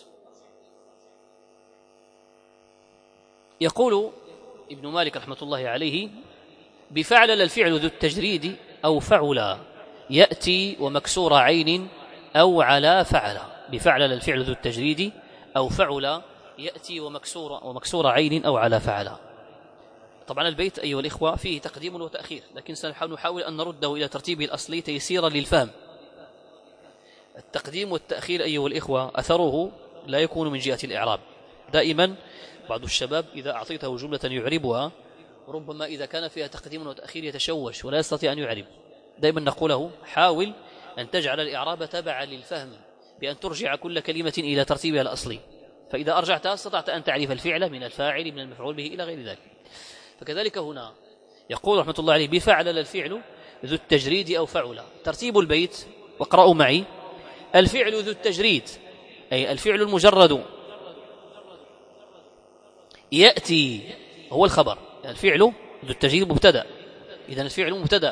يقول ابن مالك رحمة الله عليه بفعل الفعل ذو التجريد أو فعل يأتي ومكسور عين أو على فعل. بفعل الفعل ذو التجريد أو فعل يأتي ومكسور عين أو على فعل. طبعا البيت أيها الإخوة فيه تقديم وتأخير، لكن سنحاول أن نرده إلى ترتيبه الأصلي تيسيرا للفهم. التقديم والتأخير أيها الإخوة أثره لا يكون من جهة الإعراب. دائما بعض الشباب إذا أعطيته جملة يعربها ربما إذا كان فيها تقديم وتأخير يتشوش ولا يستطيع أن يعرب. دائما نقول له حاول أن تجعل الإعراب تبعا للفهم بأن ترجع كل كلمة إلى ترتيبها الأصلي، فإذا أرجعتها استطعت أن تعرف الفعل من الفاعل من المفعول به إلى غير ذلك. فكذلك هنا يقول رحمة الله عليه بفعل الفعل ذو التجريد أو فعل. ترتيب البيت واقرأوا معي. الفعل ذو التجريد أي الفعل المجرد، يأتي هو الخبر، الفعل ذو التجريد مبتدأ، إذن الفعل مبتدأ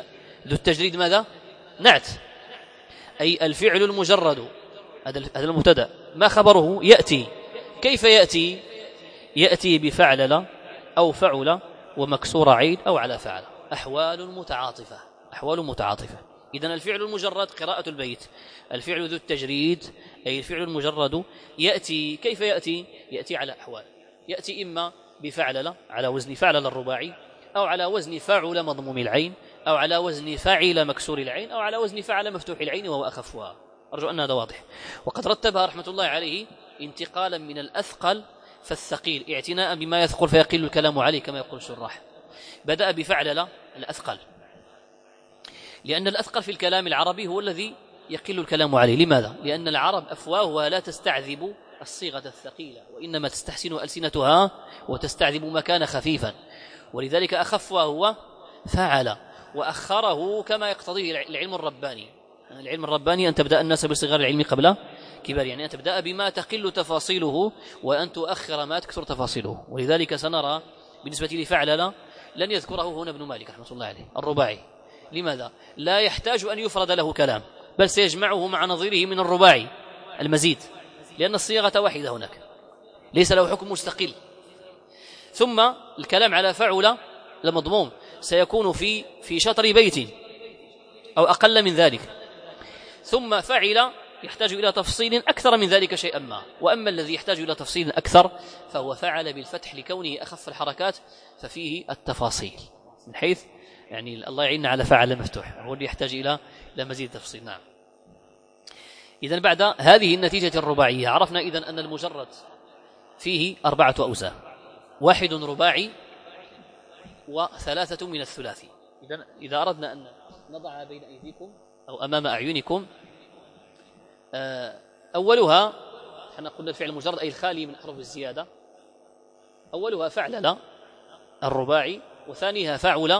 ذو التجريد ماذا؟ نعت، أي الفعل المجرد، هذا المبتدأ، ما خبره؟ يأتي. كيف يأتي؟ يأتي بفعلل أو فعل ومكسور عين أو على فعل، أحوال متعاطفة، أحوال متعاطفة. إذن الفعل المجرد قراءة البيت، الفعل ذو التجريد أي الفعل المجرد يأتي. كيف يأتي؟ يأتي على أحوال، يأتي إما بفعلل على وزن فعلل الرباعي، أو على وزن فعل مضموم العين، أو على وزن فاعل مكسور العين، أو على وزن فعل مفتوح العين وهو أخفها. أرجو أن هذا واضح. وقد رتبها رحمة الله عليه انتقالا من الأثقل فالثقيل، اعتناء بما يثقل فيقل الكلام عليه كما يقول الشراح. بدأ بفعلل الأثقل، لأن الأثقل في الكلام العربي هو الذي يقل الكلام عليه. لماذا؟ لأن العرب أفواهها لا تستعذب الصيغة الثقيلة، وإنما تستحسن ألسنتها وتستعذب ما كان خفيفا، ولذلك أخفها هو فعل، وأخره كما يقتضيه العلم الرباني. العلم الرباني أن تبدأ الناس بصغار العلم قبل كبار، يعني أن تبدأ بما تقل تفاصيله وأن تؤخر ما تكثر تفاصيله. ولذلك سنرى بالنسبة لفعلل لن يذكره هنا ابن مالك رحمة الله عليه الرباعي. لماذا؟ لا يحتاج أن يفرد له كلام، بل سيجمعه مع نظيره من الرباعي المزيد، لأن الصيغة واحدة هناك، ليس له حكم مستقل. ثم الكلام على فعل المضموم سيكون في شطر بيت أو أقل من ذلك. ثم فعل يحتاج إلى تفصيل أكثر من ذلك شيئا ما، وأما الذي يحتاج إلى تفصيل أكثر فهو فعل بالفتح لكونه أخف الحركات، ففيه التفاصيل من حيث يعني الله يعيننا على فعل مفتوح، هو اللي يحتاج إلى مزيد تفصيل. نعم. إذن بعد هذه النتيجة الرباعية عرفنا إذن أن المجرد فيه 4 أوزان، 1 رباعي و3 من الثلاثي. إذا أردنا أن نضعها بين أيديكم أو أمام أعينكم، أولها احنا قلنا الفعل المجرد أي الخالي من حروف الزيادة، أولها فعلل الرباعي، وثانيها فعل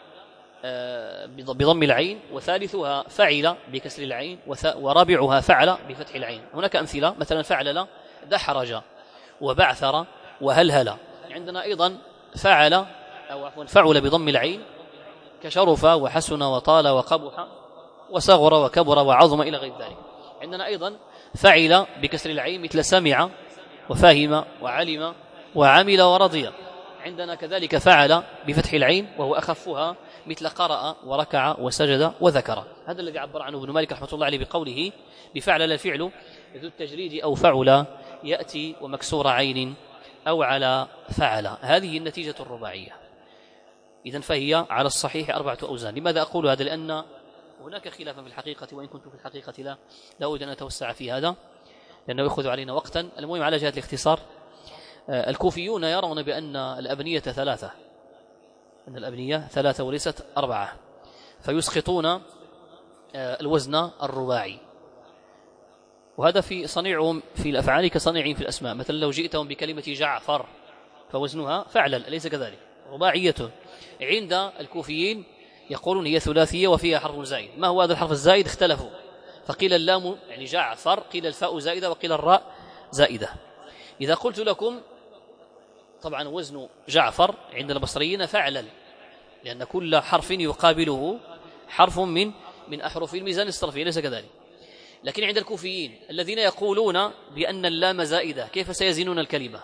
بضم العين، وثالثها فعل بكسر العين، ورابعها فعل بفتح العين. هناك أمثلة، مثلا فعلل دحرج وبعثر وهلهل. عندنا أيضا فعل أو عفوا فعل بضم العين كشرف وحسن وطال وقبح وصغر وكبر وعظم إلى غير ذلك. عندنا أيضا فعل بكسر العين مثل سمع وفاهم وعلم وعمل ورضي. عندنا كذلك فعل بفتح العين وهو أخفها مثل قرأ وركع وسجد وذكر. هذا الذي عبر عنه ابن مالك رحمة الله عليه بقوله بفعل الفعل ذو التجريد أو فعل يأتي ومكسور عين أو على فعل. هذه النتيجة الرباعية. إذن فهي على الصحيح 4 أوزان. لماذا أقول هذا؟ لأن هناك خلافا في الحقيقة، وإن كنت في الحقيقة لا أريد أن أتوسع في هذا لأنه يأخذ علينا وقتا. المهم على جهة الاختصار، الكوفيون يرون بأن الأبنية 3، أن الأبنية 3 وليست 4، فيسقطون الوزن الرباعي، وهذا في صنيعهم في الأفعال كصنيعهم في الأسماء. مثلا لو جئتهم بكلمة جعفر فوزنها فعلا، أليس كذلك؟ رباعية. عند الكوفيين يقولون هي ثلاثية وفيها حرف زائد. ما هو هذا الحرف الزائد؟ اختلفوا، فقيل اللام يعني جعفر، قيل الفاء زائدة، وقيل الراء زائدة. إذا قلت لكم طبعا وزن جعفر عند البصريين فعلا، لأن كل حرف يقابله حرف من أحرف الميزان الصرفي، ليس كذلك؟ لكن عند الكوفيين الذين يقولون بأن اللام زائدة كيف سيزنون الكلمة؟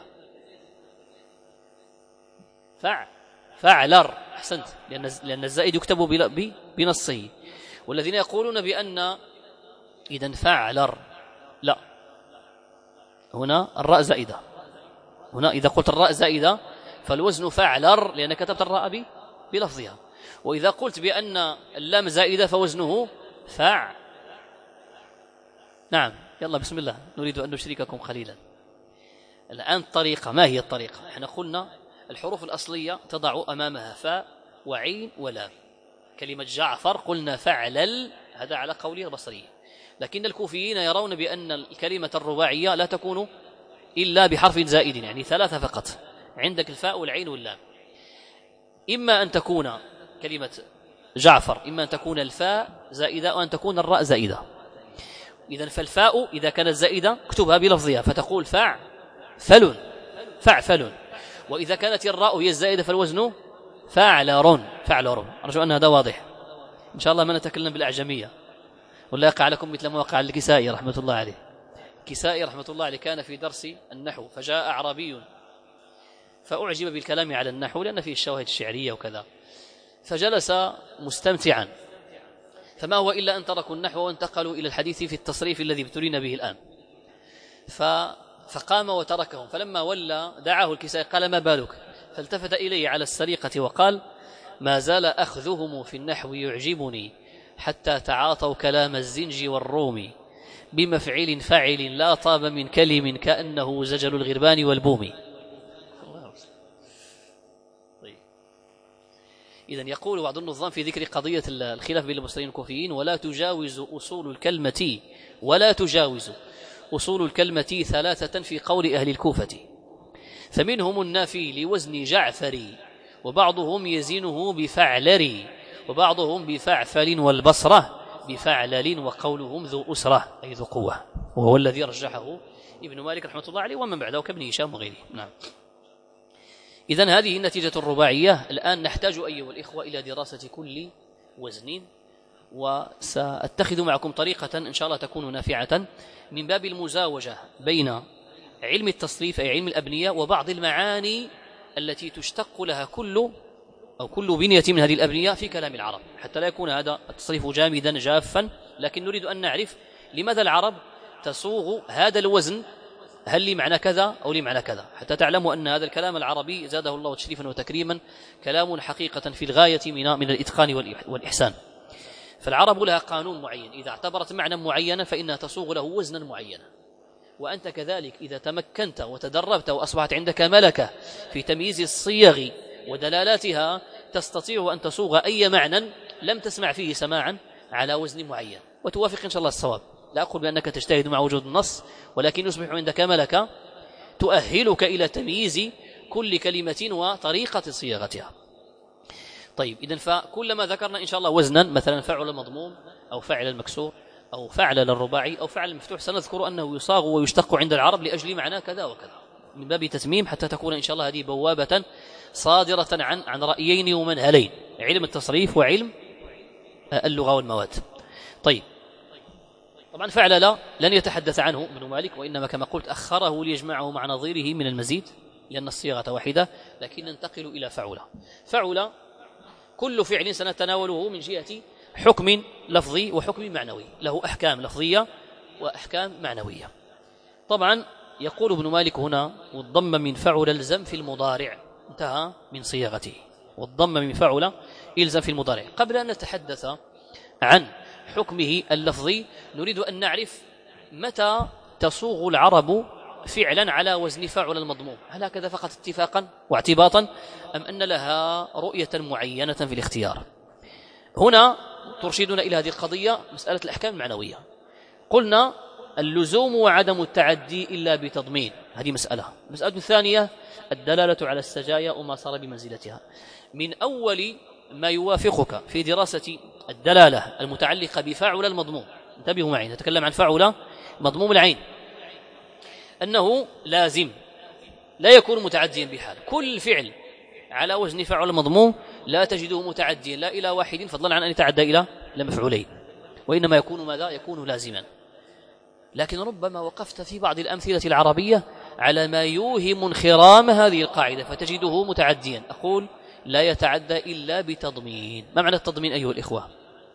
فعلر. أحسنت، لأن الزائد يكتب بنصه. والذين يقولون بأن إذن فعلر، لا، هنا الراء زائدة. هنا إذا قلت الراء زائدة فالوزن فعلر لأنك كتبت الراء بلفظها. وإذا قلت بأن اللام زائدة فوزنه نعم. يلا بسم الله، نريد أن نشرككم قليلا. الآن الطريقة، ما هي الطريقة؟ احنا قلنا الحروف الأصلية تضع أمامها فاء وعين ولام. كلمة جعفر قلنا فعلل، هذا على قوله البصري. لكن الكوفيين يرون بأن الكلمة الرباعية لا تكون إلا بحرف زائد، يعني 3 فقط. عندك الفاء والعين واللام. إما أن تكون كلمة جعفر، إما أن تكون الفاء زائدة وأن تكون الراء زائدة. إذن فالفاء إذا كانت زائدة اكتبها بلفظها فتقول فعفل. وإذا كانت الراء هي الزائدة فالوزن فعلر. أرجو أن هذا واضح. إن شاء الله ما نتكلم بالأعجمية ولا يقع لكم مثل ما وقع الكسائي رحمة الله عليه. الكسائي رحمة الله عليه كان في درس النحو، فجاء أعرابي فأعجب بالكلام على النحو لأن فيه الشواهد الشعرية وكذا، فجلس مستمتعا، فما هو إلا أن تركوا النحو وانتقلوا إلى الحديث في التصريف الذي ابتلينا به الآن. فقام وتركهم، فلما ولى دعاه الكسائي قال: ما بالك؟ فالتفت إليه على السريقة وقال: ما زال أخذهم في النحو يعجبني حتى تعاطوا كلام الزنج والروم، بمفعل فعل لا طاب من كلم كأنه زجل الغربان والبوم. إذن يقول بعض النظام في ذكر قضية الخلاف بين المصريين والكوفيين: ولا تجاوز أصول الكلمة 3 في قول أهل الكوفة، فمنهم النافي لوزن جعفري، وبعضهم يزينه بفعلري، وبعضهم بفعفل، والبصرة بفعلل، وقولهم ذو أسرة أي ذو قوة، وهو الذي رجحه ابن مالك رحمة الله عليه ومن بعده كابن هشام وغيره. نعم. إذن هذه النتيجة الرباعية. الآن نحتاج أيها الإخوة إلى دراسة كل وزن، وسأتخذ معكم طريقة إن شاء الله تكون نافعة من باب المزاوجة بين علم التصريف أي علم الأبنية وبعض المعاني التي تشتق لها كل بنية من هذه الأبنية في كلام العرب، حتى لا يكون هذا التصريف جامدا جافا، لكن نريد أن نعرف لماذا العرب تصوغ هذا الوزن، هل لي معنى كذا أو لي معنى كذا، حتى تعلموا أن هذا الكلام العربي زاده الله تشريفا وتكريما كلام حقيقة في الغاية من الإتقان والإحسان. فالعرب لها قانون معين، إذا اعتبرت معنى معينا فإنها تصوغ له وزنا معينا، وأنت كذلك إذا تمكنت وتدربت وأصبحت عندك ملكة في تمييز الصيغ ودلالاتها تستطيع أن تصوغ أي معنى لم تسمع فيه سماعا على وزن معين وتوافق إن شاء الله الصواب. لا أقول بأنك تجتهد مع وجود النص، ولكن يصبح عندك ملكة تؤهلك إلى تمييز كل كلمة وطريقة صياغتها. طيب، إذن فكلما ذكرنا إن شاء الله وزنا، مثلا فعل المضموم أو فعل المكسور أو فعل للرباعي أو فعل المفتوح، سنذكر أنه يصاغ ويشتق عند العرب لأجل معنى كذا وكذا، من باب تتميم، حتى تكون إن شاء الله هذه بوابة صادرة عن رأيين ومنهلين: علم التصريف وعلم اللغة والمواد. طيب، طبعا فعل لا لن يتحدث عنه ابن مالك، وإنما كما قلت أخره ليجمعه مع نظيره من المزيد لأن الصيغة واحدة، لكن ننتقل إلى فعل. فعل كل فعل سنتناوله من جهة حكم لفظي وحكم معنوي، له أحكام لفظية وأحكام معنوية. طبعا يقول ابن مالك هنا: والضم من فعل الزم في المضارع، انتهى من صياغته، والضم من فعل إلزم في المضارع. قبل أن نتحدث عن حكمه اللفظي نريد أن نعرف متى تصوغ العرب فعلا على وزن فعل المضموم، هل هكذا فقط اتفاقا واعتباطا أم أن لها رؤية معينة في الاختيار؟ هنا ترشدنا إلى هذه القضية مسألة الأحكام المعنوية. قلنا اللزوم وعدم التعدي إلا بتضمين، هذه مسألة الثانية الدلالة على السجايا وما صار بمنزلتها. من أول ما يوافقك في دراسة الدلالة المتعلقة بفعل المضموم، انتبهوا معي، نتكلم عن فعل مضموم العين، أنه لازم لا يكون متعديا بحال. كل فعل على وزن فعل المضموم لا تجده متعديا لا إلى واحد فضلا عن أن يتعدى إلى مفعولين، وإنما يكون ماذا؟ يكون لازما. لكن ربما وقفت في بعض الأمثلة العربية على ما يوهم انخرام هذه القاعدة فتجده متعديا. أقول لا يتعدى إلا بتضمين. ما معنى التضمين أيها الإخوة؟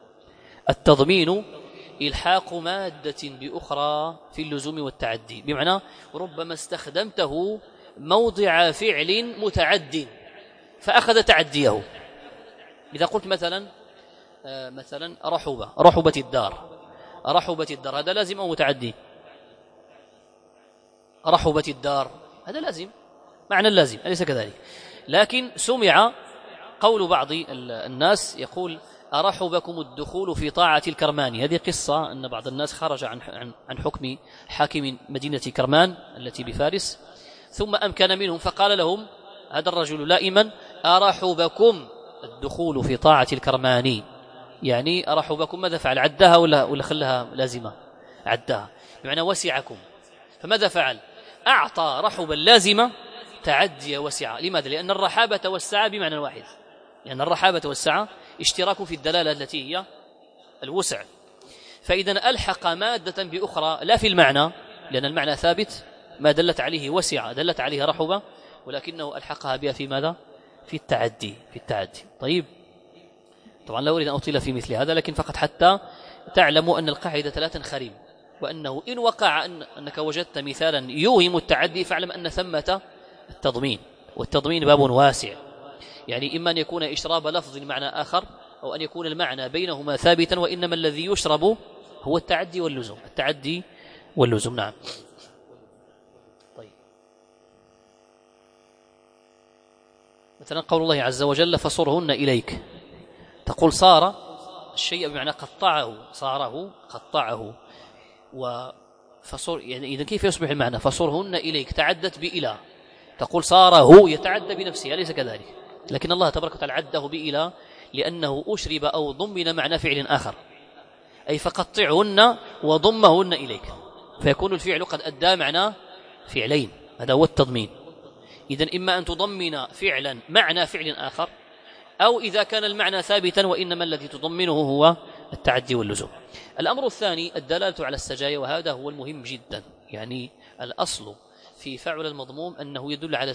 التضمين إلحاق مادة بأخرى في اللزوم والتعدي، بمعنى ربما استخدمته موضع فعل متعد فأخذ تعديه. إذا قلت مثلا رحبت الدار، هذا لازم أو متعدي؟ رحبت الدار هذا لازم، معنى اللازم، أليس كذلك؟ لكن سمع قول بعض الناس يقول: أرحبكم الدخول في طاعة الكرماني. هذه قصة أن بعض الناس خرج عن حكم حاكم مدينة كرمان التي بفارس، ثم أمكن منهم فقال لهم هذا الرجل لائما: أرحبكم الدخول في طاعة الكرماني. يعني أرحبكم ماذا فعل؟ عدها ولا خلها لازمة؟ عدها، بمعنى وسعكم. فماذا فعل؟ أعطى رحبا لازمة تعدي وسعة. لماذا؟ لأن الرحابة والسعة بمعنى واحد، لأن الرحابة والسعة اشتراك في الدلالة التي هي الوسع. فإذا ألحق مادة بأخرى لا في المعنى، لأن المعنى ثابت، ما دلت عليه وسع، دلت عليه رحبة، ولكنه ألحقها بها في ماذا؟ في التعدي. طيب، طبعا لا أريد أن أطيل في مثل هذا، لكن فقط حتى تعلموا أن القاعدة لا تنخرم، وأنه إن وقع أنك وجدت مثالا يوهم التعدي فاعلم أن ثمة التضمين، والتضمين باب واسع، يعني إما أن يكون إشراب لفظ معنى آخر، أو أن يكون المعنى بينهما ثابتا، وإنما الذي يشرب هو التعدي واللزوم. نعم. طيب، مثلا قول الله عز وجل فصرهن إليك، تقول صار الشيء بمعنى قطعه، صاره قطعه، وفصر يعني إذن كيف يصبح المعنى فصرهن إليك؟ تعدت بإلى، تقول صاره يتعدى بنفسه، أليس كذلك؟ لكن الله تبارك وتعالى عده بإلى لأنه أشرب أو ضمن معنى فعل آخر، أي فقطعهن وضمهن إليك، فيكون الفعل قد أدى معنى فعلين، هذا هو التضمين. إذن إما أن تضمن فعلا معنى فعل آخر، أو إذا كان المعنى ثابتا وإنما الذي تضمنه هو التعدي واللزوم. الأمر الثاني الدلالة على السجايا، وهذا هو المهم جدا، يعني الأصل في فعل المضموم أنه يدل على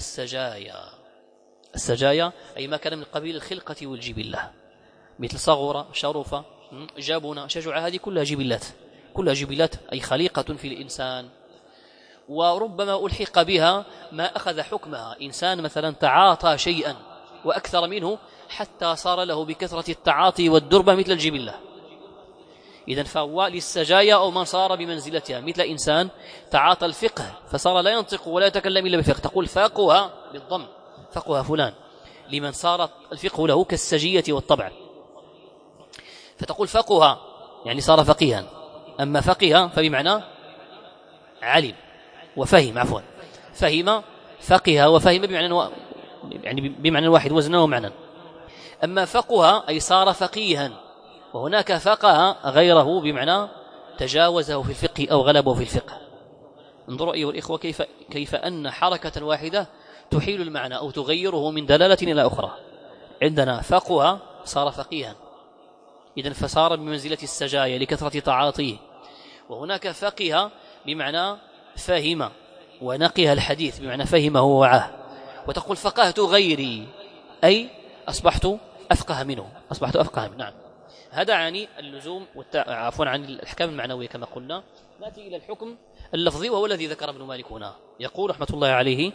السجايا أي ما كان من قبيل الخلقة والجبلة، مثل صغر، شرف، جابنا، شجع، هذه كلها جبلات أي خليقة في الإنسان، وربما ألحق بها ما أخذ حكمها، إنسان مثلا تعاطى شيئا وأكثر منه حتى صار له بكثرة التعاطي والدربة مثل الجبلة، إذن فهو للسجايا أو من صار بمنزلتها، مثل إنسان تعاطى الفقه فصار لا ينطق ولا يتكلم إلا بفقه، تقول فقه بالضم، فقه فلان، لمن صار الفقه له كالسجية والطبع، فتقول فقه يعني صار فقيها. أما فقه فبمعنى علم وفهم، فهم، فقه وفهم بمعنى واحد، وزنا ومعنى. أما فقه أي صار فقيها، وهناك فقه غيره بمعنى تجاوزه في الفقه أو غلبه في الفقه. انظروا أيها الإخوة كيف أن حركة واحدة تحيل المعنى أو تغيره من دلالة إلى أخرى. عندنا فقه صار فقيها، إذن فصار بمنزلة السجايا لكثرة تعاطيه، وهناك فقه بمعنى فهم ونقه الحديث بمعنى فهمه ووعاه، وتقول فقهت غيري أي أصبحت أفقه منه. نعم. هذا عن اللزوم عن الأحكام المعنوية كما قلنا. نأتي إلى الحكم اللفظي، وهو الذي ذكر ابن مالك هنا، يقول رحمة الله عليه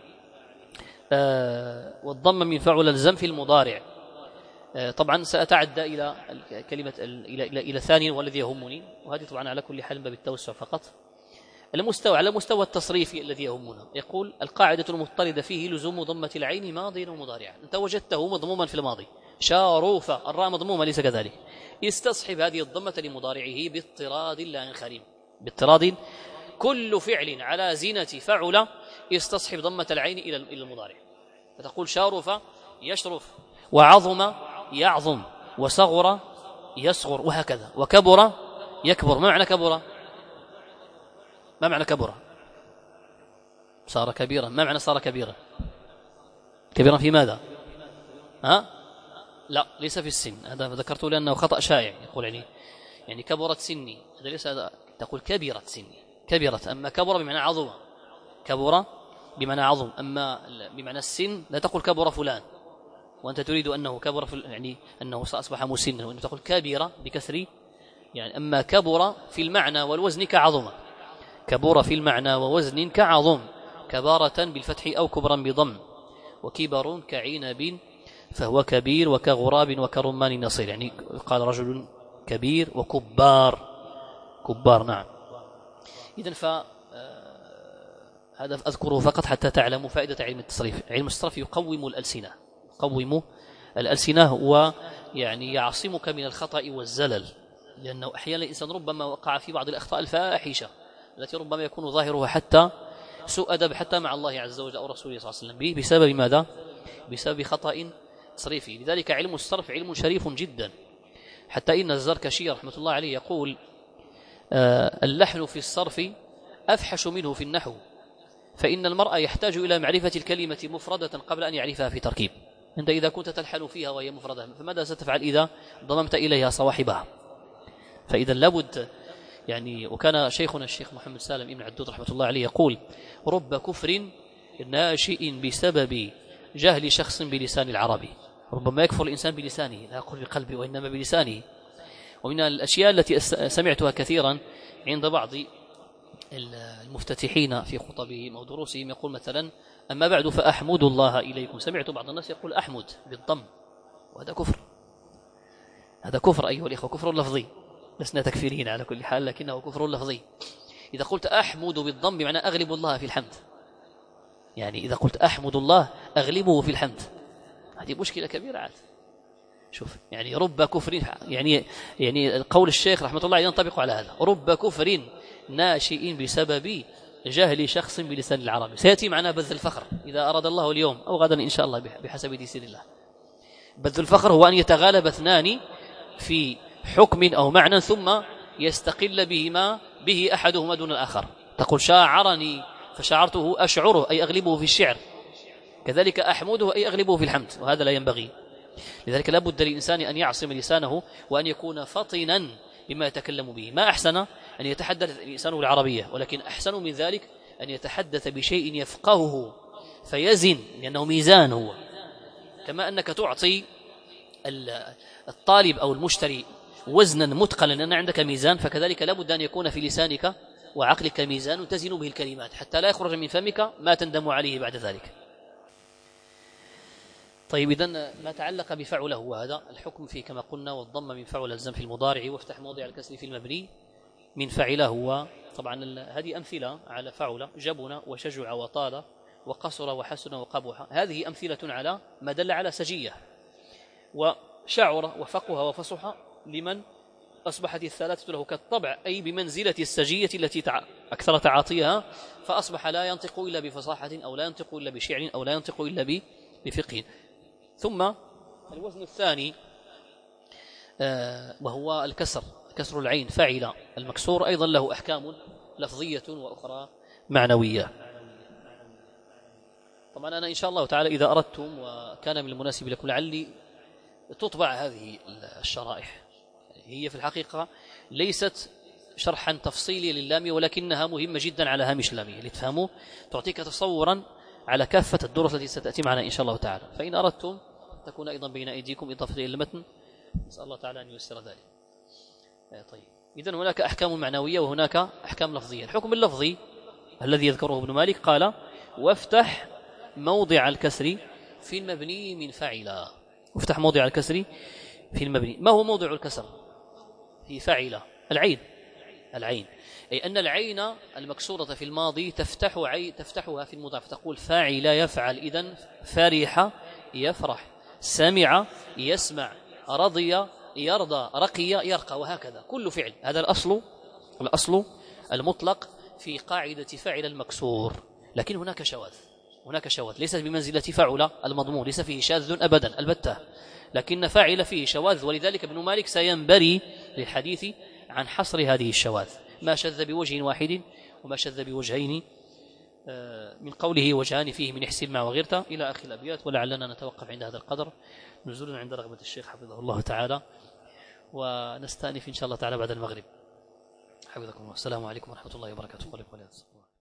والضم من فعل الزم في المضارع. طبعا سأتعدى إلى كلمة إلى ثاني والذي يهمني، وهذه طبعا على كل حال باب التوسع فقط. على مستوى التصريف الذي يهمنا، يقول القاعدة المضطردة فيه لزوم ضمة العين ماضيا ومضارعا. أنت وجدته مضموما في الماضي، شاروف، الراء مضمومة ليس كذلك، يستصحب هذه الضمة لمضارعه باضطراد لا ينخرم، باضطراد كل فعل على زينة فعل يستصحب ضمة العين إلى المضارع، فتقول شاروف يشرف، وعظم يعظم، وصغر يصغر، وهكذا، وكبر يكبر. ما معنى كبر؟ صار كبيرا. ما معنى صار كبيرا؟ كبيرا في ماذا؟ لا، ليس في السن، هذا ذكرته لأنه خطأ شائع، يقول يعني كبرت سني، هذا ليس، تقول كبرت سني، كبرت. أما كبر بمعنى عظم، كبر بمعنى عظم، أما بمعنى السن لا تقول كبر فلان وأنت تريد أنه كبر يعني أنه أصبح مسنا، وأنت تقول كبيرة بكسر يعني. أما كبر في المعنى والوزن كعظم، كبر في المعنى ووزن كعظم، كبارة بالفتح أو كبرا بضم، وكبر كعنب فهو كبير، وكغراب وكرمان نصير، يعني قال رجل كبير كبار. نعم. إذن هذا أذكره فقط حتى تعلموا فائدة علم التصريف. علم التصريف يقوم الألسنة ويعني يعصمك من الخطأ والزلل، لأنه أحيانا الإنسان ربما وقع في بعض الأخطاء الفاحشة التي ربما يكون ظاهرها حتى سوء أدب حتى مع الله عز وجل أو رسوله صلى الله عليه وسلم، بسبب ماذا؟ بسبب خطأ تصريفي. لذلك علم الصرف علم شريف جدا، حتى إن الزركشي رحمة الله عليه يقول اللحن في الصرف أفحش منه في النحو، فإن المرء يحتاج إلى معرفة الكلمة مفردة قبل أن يعرفها في تركيب. أنت إذا كنت تلحن فيها وهي مفردة فماذا ستفعل إذا ضممت إليها صواحبها؟ فإذا لابد يعني. وكان شيخنا الشيخ محمد سالم ابن عدود رحمة الله عليه يقول: رب كفر ناشئ بسبب جهل شخص بلسان العربي. ربما يكفر الإنسان بلسانه، لا يقول بقلبه وإنما بلسانه. ومن الأشياء التي سمعتها كثيرا عند بعض المفتتحين في خطبهم أو دروسهم يقول مثلا: أما بعد فأحمد الله إليكم. سمعت بعض الناس يقول أحمد بالضم، وهذا كفر. هذا كفر أيها الإخوة، كفر لفظي، لسنا تكفيرين على كل حال، لكنه كفر لفظي. إذا قلت أحمد بالضم بمعنى أغلب الله في الحمد، يعني إذا قلت أحمد الله أغلبه في الحمد، هذه مشكلة كبيرة عاد. شوف يعني رب كفر، يعني قول الشيخ رحمة الله ينطبق على هذا: رب كفر ناشئ بسبب جهل شخص بلسان العربي. سيأتي معنا بذل الفخر إذا أراد الله اليوم أو غدا إن شاء الله بحسب تيسير الله. بذل الفخر هو أن يتغالب اثنان في حكم أو معنى ثم يستقل به أحدهما دون الآخر. تقول شاعرني فشعرته أشعره أي أغلبه في الشعر، كذلك أحمده أي أغلبه في الحمد، وهذا لا ينبغي. لذلك لا بد للإنسان أن يعصم لسانه وأن يكون فطنا بما يتكلم به. ما أحسن أن يتحدث الإنسان بالعربية، ولكن أحسن من ذلك أن يتحدث بشيء يفقهه فيزن، لأنه ميزان هو. كما أنك تعطي الطالب أو المشتري وزنا متقنا لأن عندك ميزان، فكذلك لا بد أن يكون في لسانك وعقلك ميزان تزن به الكلمات حتى لا يخرج من فمك ما تندم عليه بعد ذلك. طيب، إذن ما تعلق بفعله وهذا الحكم فيه كما قلنا: والضم من فعل الزم في المضارع، وافتح موضع الكسر في المبني. من فعله هو طبعا هذه أمثلة على فعل: جبن وشجع وطال وقصر وحسن وقبح. هذه أمثلة على ما دل على سجية. وشعر وفقه وفصح لمن أصبحت الثلاثة له كالطبع، أي بمنزلة السجية التي أكثر تعاطيها، فأصبح لا ينطق إلا بفصاحة أو لا ينطق إلا بشعر أو لا ينطق إلا بفقه. ثم الوزن الثاني وهو الكسر، كسر العين، فعل. المكسور أيضا له أحكام لفظية وأخرى معنوية. طبعا أنا إن شاء الله تعالى إذا أردتم وكان من المناسب لكم لعلي تطبع هذه الشرائح. هي في الحقيقة ليست شرحا تفصيلي لللامية، ولكنها مهمة جدا على هامش اللامية لتفهموا، تعطيك تصورا على كافة الدروس التي ستأتي معنا إن شاء الله تعالى. فإن أردتم تكون أيضا بين أيديكم إضافة إلى المتن، نسأل الله تعالى أن ييسر ذلك. طيب، إذن هناك أحكام معنوية وهناك أحكام لفظية. الحكم اللفظي الذي يذكره ابن مالك قال: وافتح موضع الكسر في المبني من فعل. وافتح موضع الكسر في المبني. ما هو موضع الكسر في فعل؟ العين، أي أن العين المكسورة في الماضي تفتحها في المضارع، فتقول فاعل يفعل. إذن فرح يفرح، سمع يسمع، رضي يرضى، رقي يرقى، وهكذا كل فعل. هذا الأصل المطلق في قاعدة فعل المكسور. لكن هناك شواذ ليس بمنزلة فعل المضمون، ليس فيه شاذ أبدا البتة، لكن فاعل فيه شواذ. ولذلك ابن مالك سينبري للحديث عن حصر هذه الشواذ، ما شذ بوجه واحد وما شذ بوجهين، من قوله وجهان فيه من احسن مع وغيرته إلى آخر الأبيات. ولعلنا نتوقف عند هذا القدر نزولا عند رغبة الشيخ حفظه الله تعالى، ونستأنف إن شاء الله تعالى بعد المغرب. حفظكم الله. السلام عليكم ورحمة الله وبركاته.